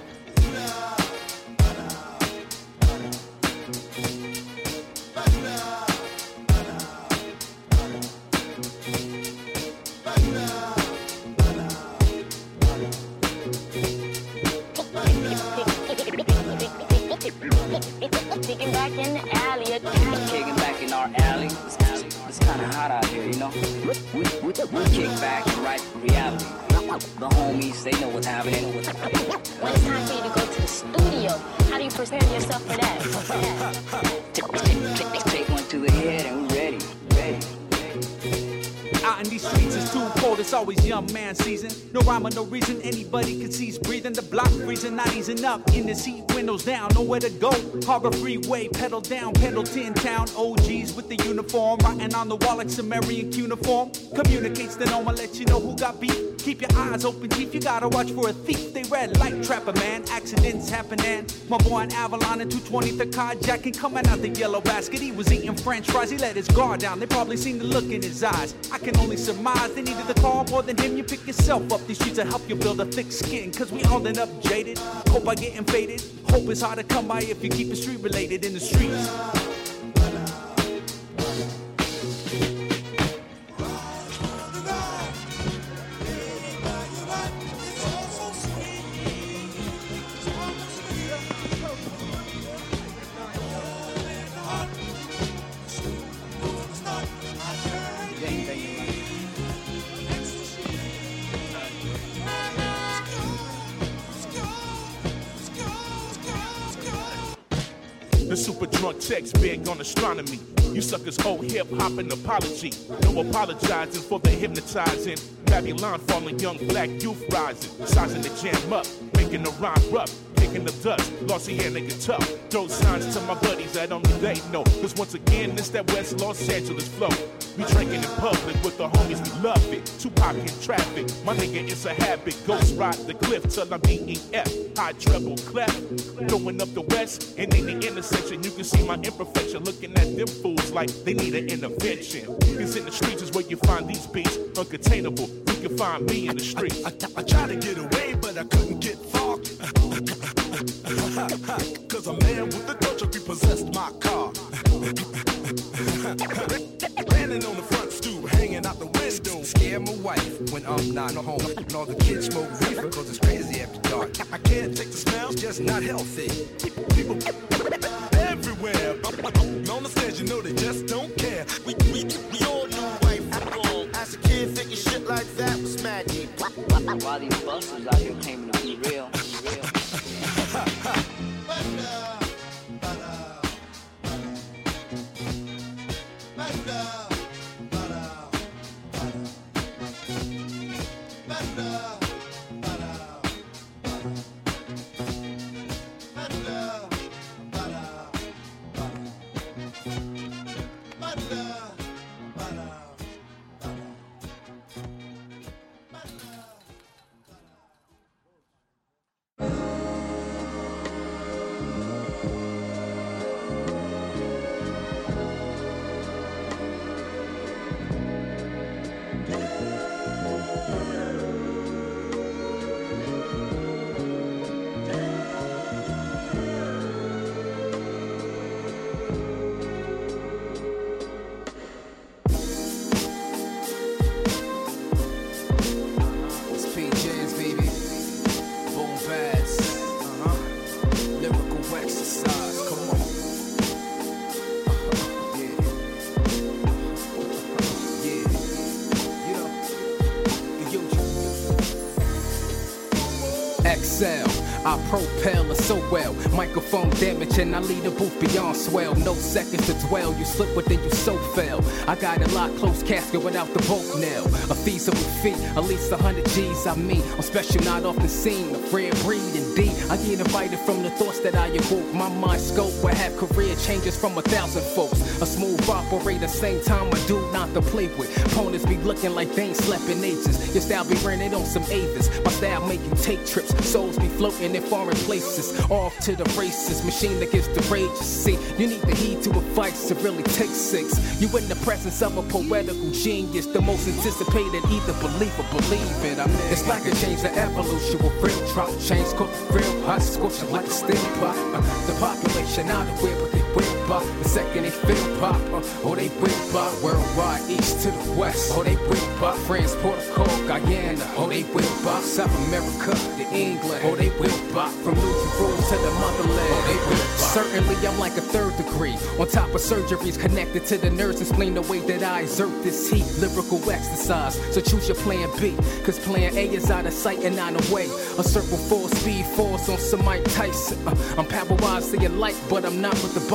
Kicking back in the alley, kicking back in our alley. It's, it's kind of hot out here, you know. We, we, we kick back and write reality. The homies, they know what's happening. when it's time for you to go to the studio, how do you prepare yourself for that? For that? Take, take, take one to the head and we're ready, ready. I hot in these streets, it's too cold, it's always young man season. No rhyme or no reason, anybody can cease breathing. The block freezing, not easing up in the seat, windows down, nowhere to go. Harbor freeway, pedal down, Pendleton town. O Gs with the uniform, writing on the wall like Sumerian cuneiform. Communicates the norm, I'll let you know who got beef. Keep your eyes open, chief, you gotta watch for a thief. They red like trapper man, accidents happening. My boy in Avalon in two twenty, the carjacking, coming out the yellow basket. He was eating french fries, he let his guard down. They probably seen the look in his eyes. I can only surmise they needed the car more than him. You pick yourself up, these streets will help you build a thick skin. Cause we all end up jaded, hope I getting faded. Hope is hard to come by if you keep it street related in the streets. The super drunk checks big on astronomy. You suckers owe hip-hop an apology. No apologizing for the hypnotizing. Babylon falling, young black youth rising. Sizing the jam up, making the rhyme rough. Kicking the dust, lost here nigga tough. Throw signs to my buddies that only they know. Cause once again, it's that West Los Angeles flow. We drinking in public with the homies, we love it. Tupac in traffic, my nigga, it's a habit. Ghost ride the cliff till I'm D E F. High treble clef, going up the west. And in the intersection, you can see my imperfection. Looking at them fools like they need an intervention. Cause in the streets is where you find these beats uncontainable. You can find me in the streets. I, I, I tried to get away, but I couldn't get far. Cause a man with the culture repossessed my car. Landing on the front stoop, hanging out the window. Scare my wife when I'm not home. And all the kids smoke reefer cause it's crazy after dark. I can't take the smell, it's just not healthy. People everywhere. On the stage, you know they just don't care. We, we, we all knew right from wrong. As a kid, thinking shit like that was magic. While these busters out here claiming to be real, be real. I propel it so well. Microphone damage and I lead the booth beyond swell. No seconds to dwell, you slip but then you so fell. I got a lot close casket without the bolt nail. A feasible feat, at least a hundred G's I mean. I'm special, not often seen. A rare breed indeed. I get invited from the thoughts that I evoke. My mind scope will have career changes from a thousand folks. A smooth operator, same time I do not to play with. Opponents be looking like they ain't slept in ages. Your style be rented on some Avis. My style make you take trips. Souls be floating in foreign places. Off to the races, machine that gets the rage. See, you need the heed to advice to really take six. You in the presence of a poetical genius. The most anticipated, either believe or believe it. I mean, it's like a change the evolution with real drop. Change cook real hot, scorching like a steel pot. Uh, the population out of where, but they will by. The second they feel pop, uh, or they will by. Worldwide, east to the west, or they will by. France, Puerto Rico, Guyana, or they will by. South America, to England, or they will by. From New Jerusalem to the motherland, or they will by. Certainly, I'm like a third degree. On top of surgeries connected to the nerves, explain the way that I exert this heat. Lyrical exercise, so choose your plan B. Cause plan A is out of sight and out of way. A circle full speed force on some Mike Tyson. Uh, I'm power-wise, seeing light, but I'm not with the bike.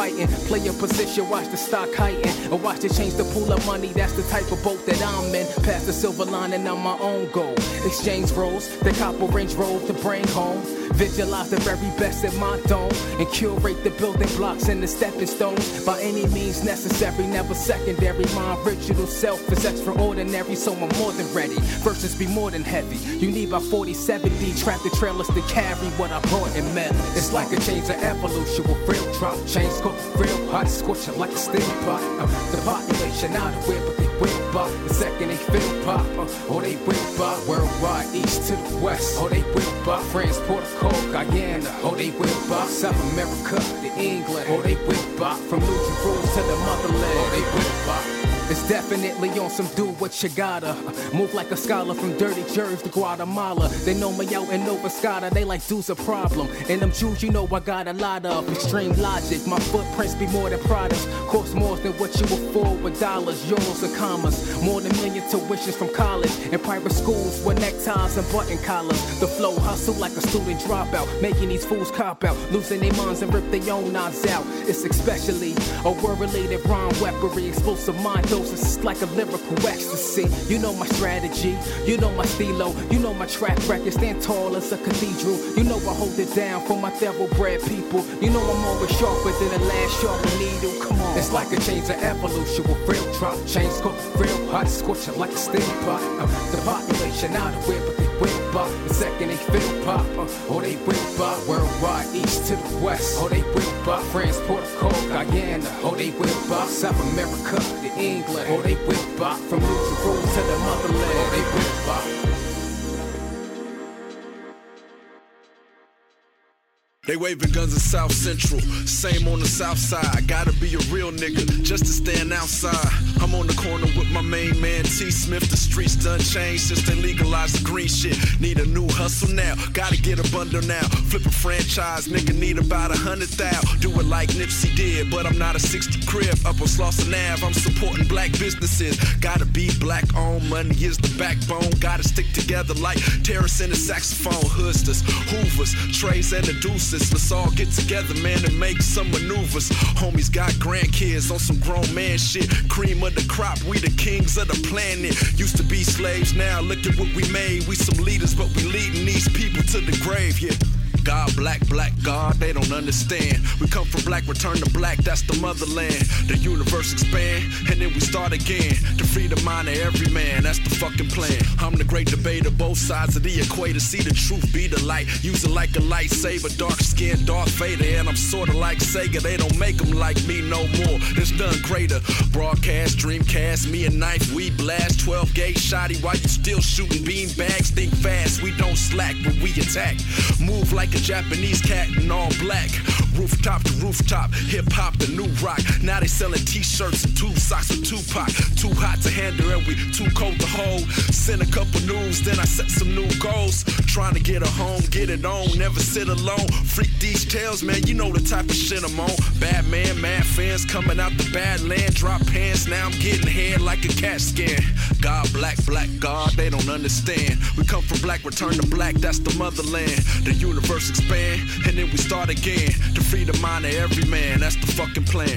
fighting. Play your position, watch the stock heighten. And watch the change the pool of money, that's the type of boat that I'm in. Past the silver line and I'm my own goal. Exchange rolls, the copper range road to bring home. Visualize the very best in my dome. And curate the building blocks and the stepping stones. By any means necessary, never secondary. My original self is extraordinary, so I'm more than ready. Verses be more than heavy. You need about forty, seventy tractor trailers to carry what I brought in metal. It's like a change of evolution with real drop. Chains go real hot, scorching like a steel pot. Uh, the population out of where, but they will by. The second they feel pop, uh, or they will by. Worldwide, east to the west, or they will by. France, Puerto Rico, Guyana, or they will by. South America to England, or they will by. From New Jerusalem to the motherland, or they will by. It's definitely on some do what you gotta. Move like a scholar from dirty Jersey to Guatemala. They know me out in Nova Scotia, they like dudes a problem. And them Jews, you know I got a lot of extreme logic. My footprints be more than products. Cost more than what you afford with dollars, euros, and commas. More than million tuitions from college and private schools with neckties and button collars. The flow hustle like a student dropout, making these fools cop out, losing their minds and rip their own eyes out. It's especially a word-related rhyme weaponry, explosive mind. It's like a lyrical ecstasy. You know my strategy, you know my stilo, you know my track record, stand tall as a cathedral. You know I hold it down for my thoroughbred people. You know I'm always sharper than the last sharp needle. Come on, it's like a change of evolution with real drop. Chains go real hot, scorching like a steel pot. Uh, the population out of where, but they will by. The second they feel pop, uh, or they will by. Worldwide, east to the west, or they will by. France, Puerto Rico, Guyana, or they will by. South America to England, or they will by. From New Jerusalem to the motherland, or they will by. They waving guns in South Central, same on the South Side. Gotta be a real nigga just to stand outside. I'm on the corner with my main man T. Smith. The streets done changed since they legalized the green shit. Need a new hustle now, gotta get a bundle now. Flip a franchise, nigga need about a hundred thou. Do it like Nipsey did, but I'm not a sixty crib. Up on Slauson Ave, I'm supporting black businesses. Gotta be black owned, money is the backbone. Gotta stick together like Terrace and the saxophone. Hoodsters, Hoovers, Trays and the Deuces. Let's all get together, man, and make some maneuvers. Homies got grandkids on some grown man shit. Cream of the crop, we the kings of the planet. Used to be slaves, now look at what we made. We some leaders, but we leading these people to the grave, yeah. God, black, black, God, they don't understand. We come from black, return to black, that's the motherland. The universe expand, and then we start again. To free the mind of every man, that's the fucking plan. I'm the great debater, both sides of the equator. See the truth, be the light, use it like a lightsaber. Dark skin, Darth Vader, and I'm sorta like Sega. They don't make them like me no more, it's done greater. Broadcast, Dreamcast, me and Knife, we blast. twelve gauge shotty while you still shooting bean bags. Think fast, we don't slack when we attack. Move like a Japanese cat in all black. Rooftop to rooftop, hip hop the new rock. Now they selling t-shirts and tube socks with Tupac. Too hot to handle and we too cold to hold. Send a couple news, then I set some new goals. Trying to get a home, get it on, never sit alone. Freak these tales, man, you know the type of shit I'm on. Bad man, mad fans coming out the bad land. Drop pants, now I'm getting head like a cat scan. God, black, black, God, they don't understand. We come from black, return to black, that's the motherland. The universe expand, and then we start again. To free the mind of every man, that's the fucking plan.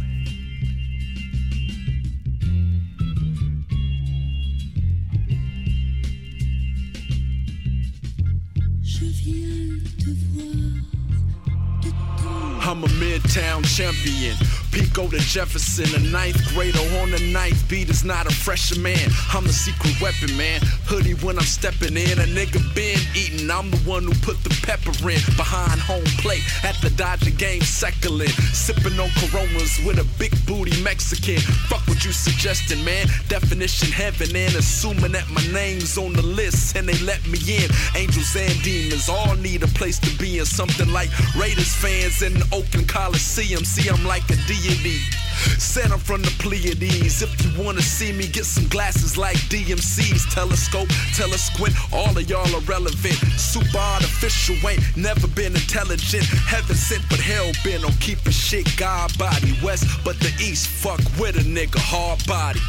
I'm a Midtown champion. Pico to Jefferson, a ninth grader on the ninth beat is not a freshman. I'm the secret weapon, man. Hoodie when I'm stepping in. A nigga been eating. I'm the one who put the pepper in. Behind home plate at the Dodger game, seckling. Sipping on Coronas with a big booty Mexican. Fuck what you suggesting, man. Definition heaven and assuming that my name's on the list and they let me in. Angels and demons all need a place to be in. Something like Raiders fans in the Oakland Coliseum. See, I'm like a deity. Said I'm from the Pleiades. If you wanna see me, get some glasses like D M C's. Telescope, telesquint, all of y'all are relevant. Super artificial, ain't never been intelligent. Heaven sent, but hell bent on keeping shit God body. West, but the East, fuck with a nigga, hard body.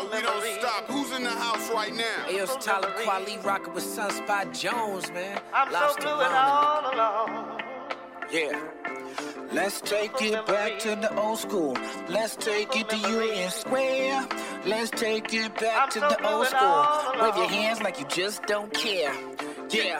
yo, we don't stop. Who's in the house right now? Hey, yo, it's Tyler Kweli rocking with Sunspot Jones, man. I'm Lobster so blue and ramen. all alone. Yeah. Let's take it back to the old school. Let's take it to Union Square. Let's take it back to the old school. Wave your hands like you just don't care. Yeah.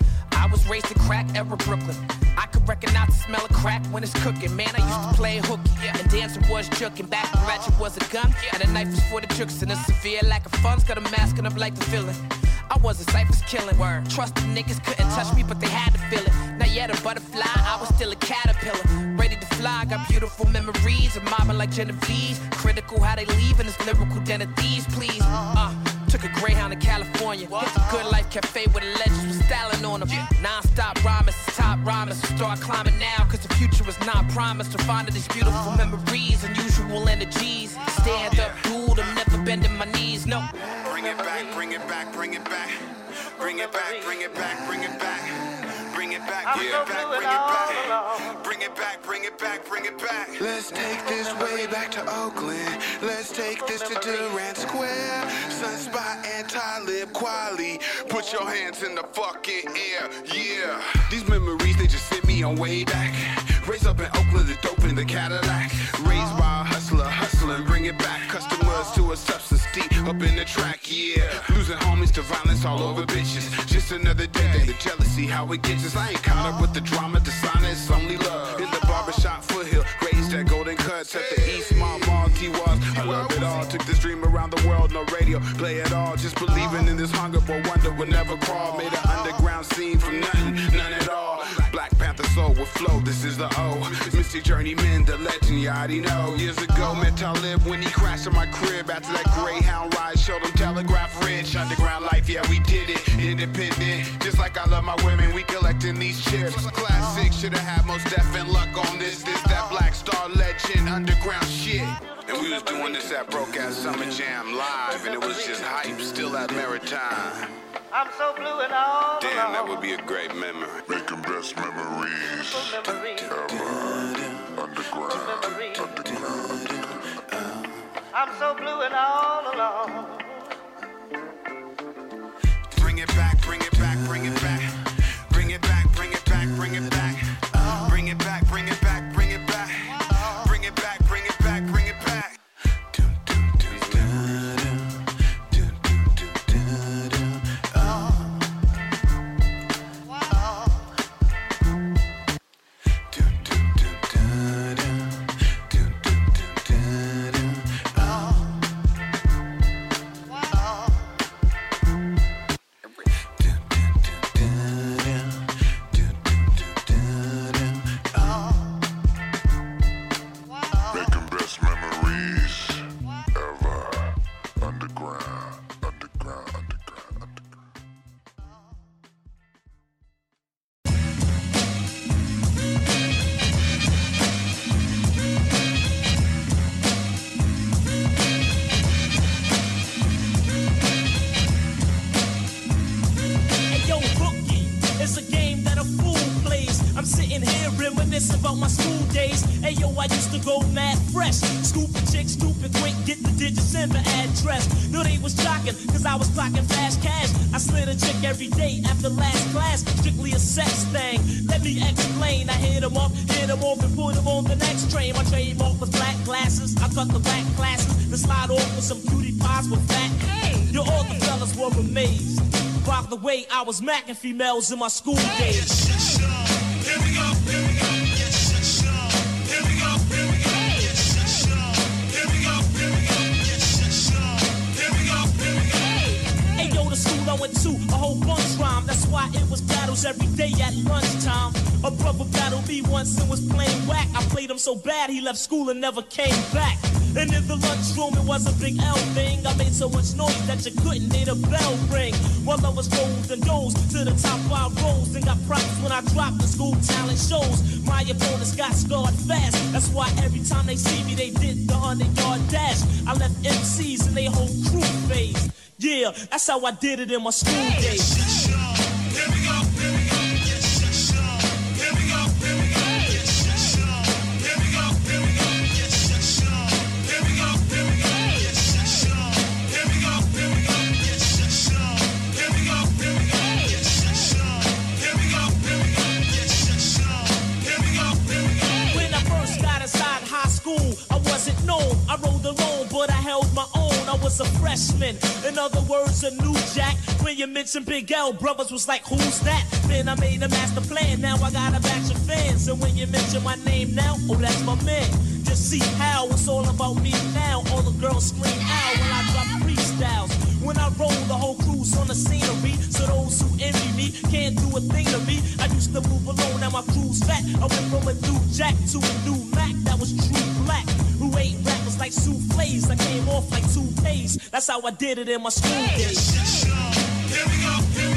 I was raised in crack era Brooklyn. I could recognize the smell of crack when it's cooking. Man, I used to play hooky, yeah, and dancing was juking. Back when ratchet was a gun, and a knife was for the jokes. And a severe lack of funds got a masking up like the villain. I was a cypher's killing. Word. Trust the niggas couldn't touch me, but they had to feel it. Now yet a butterfly, I was still a caterpillar. Ready to fly, got beautiful memories of mama like Genevieve. Critical how they leave in this lyrical den of thieves, please. Uh, took a Greyhound to California. Hit the Good Life Cafe with a legend with styling on them. Non-stop rhymers, top rhymers. So start climbing now, cause the future is not promised. To find these beautiful memories, unusual energies. Stand up, dude, I'm never bending my knees, no. Bring it back, bring it back, bring it back. Bring it back, bring it back, bring it back. Bring it back, bring it back, bring it back. Bring it back, bring it back, bring it back. Let's take this way back to Oakland. Let's take this to Durant Square. Sunspot and Talib Kweli. Put your hands in the fucking air, yeah. These memories, they just sent me on way back. Raised up in Oakland, the dope in the Cadillac. Raised by a hustler, hustling, bring it back. Customers to a substance deep up in the track, yeah. Losing homies to violence all over bitches. Just another day, the jealousy, how it gets us. I ain't caught up with the drama, the sign is only love. In the barbershop foothill, raised at Golden Cuts at the East Mall Mall, T-Was. I love it all, took this dream around the world, no radio, play it all. Just believing in this hunger, but wonder would never crawl. Made an underground scene from nothing, none at all. Black Panther soul with flow, this is the O. Mystic Journeyman, the legend, you already know. Years ago, met Talib when he crashed in my crib. After that Greyhound ride, showed him Telegraph Ridge. Underground life, yeah, we did it. Independent, just like I love my women, we collecting these chips. Classic, should've had most death and luck on this. This, that Black Star legend, underground shit. And we was doing this at Broke Ass Summer Jam live, and it was just hype, still at Maritime. I'm so blue and all Damn, that would be a great memory. Making best memories ever. Underground, underground. I'm so blue and all alone. Bring it back, bring it back, bring it back. Bring it back, bring it back, bring it back. Bring it back, bring it back, bring it back. Bring it back, bring it back, bring it back. Every day after last class, strictly a sex thing. Let me explain. I hit him up, hit him off, and put him on the next train. My trademark was black glasses. I cut the black classes, then slide off with some cutie pies with fat. Hey, yo, all the fellas were amazed. By the way, I was macking females in my school days. Here we go, here we go. Here we go, here we go. Here we go, here we go. Here we go, here we go. Hey, yo, the school I went to, a whole bunch rhyme. That's why it was battles every day at lunchtime. A brother battled me once and was playing whack. I played him so bad he left school and never came back. And in the lunchroom it was a big L thing. I made so much noise that you couldn't hear the bell ring. While I was rolled and dozed to the top five rows, and got props when I dropped the school talent shows. My opponents got scarred fast. That's why every time they see me they did the hundred yard dash. I left M Cs and they whole crew phase. Yeah, that's how I did it in my school days. Here we go, here we go. Here we go, here we go. Here we go, here we go. Here we go, here we go. known. I rode alone, but I held my own. I was a freshman. In other words, a new jack. When you mentioned Big L, brothers was like, who's that? Then I made a master plan. Now I got a batch of fans. And when you mention my name now, oh, that's my man. Just see how it's all about me now. All the girls scream out when I drop freestyles. When I roll, the whole crew's on the scenery. So those who envy me can't do a thing to me. I used to move alone, now my crew's fat. I went from a new jack to a new Mac that was true black. Who ate rappers like souffles. I came off like toupees. That's how I did it in my school days. Here we go, here we go.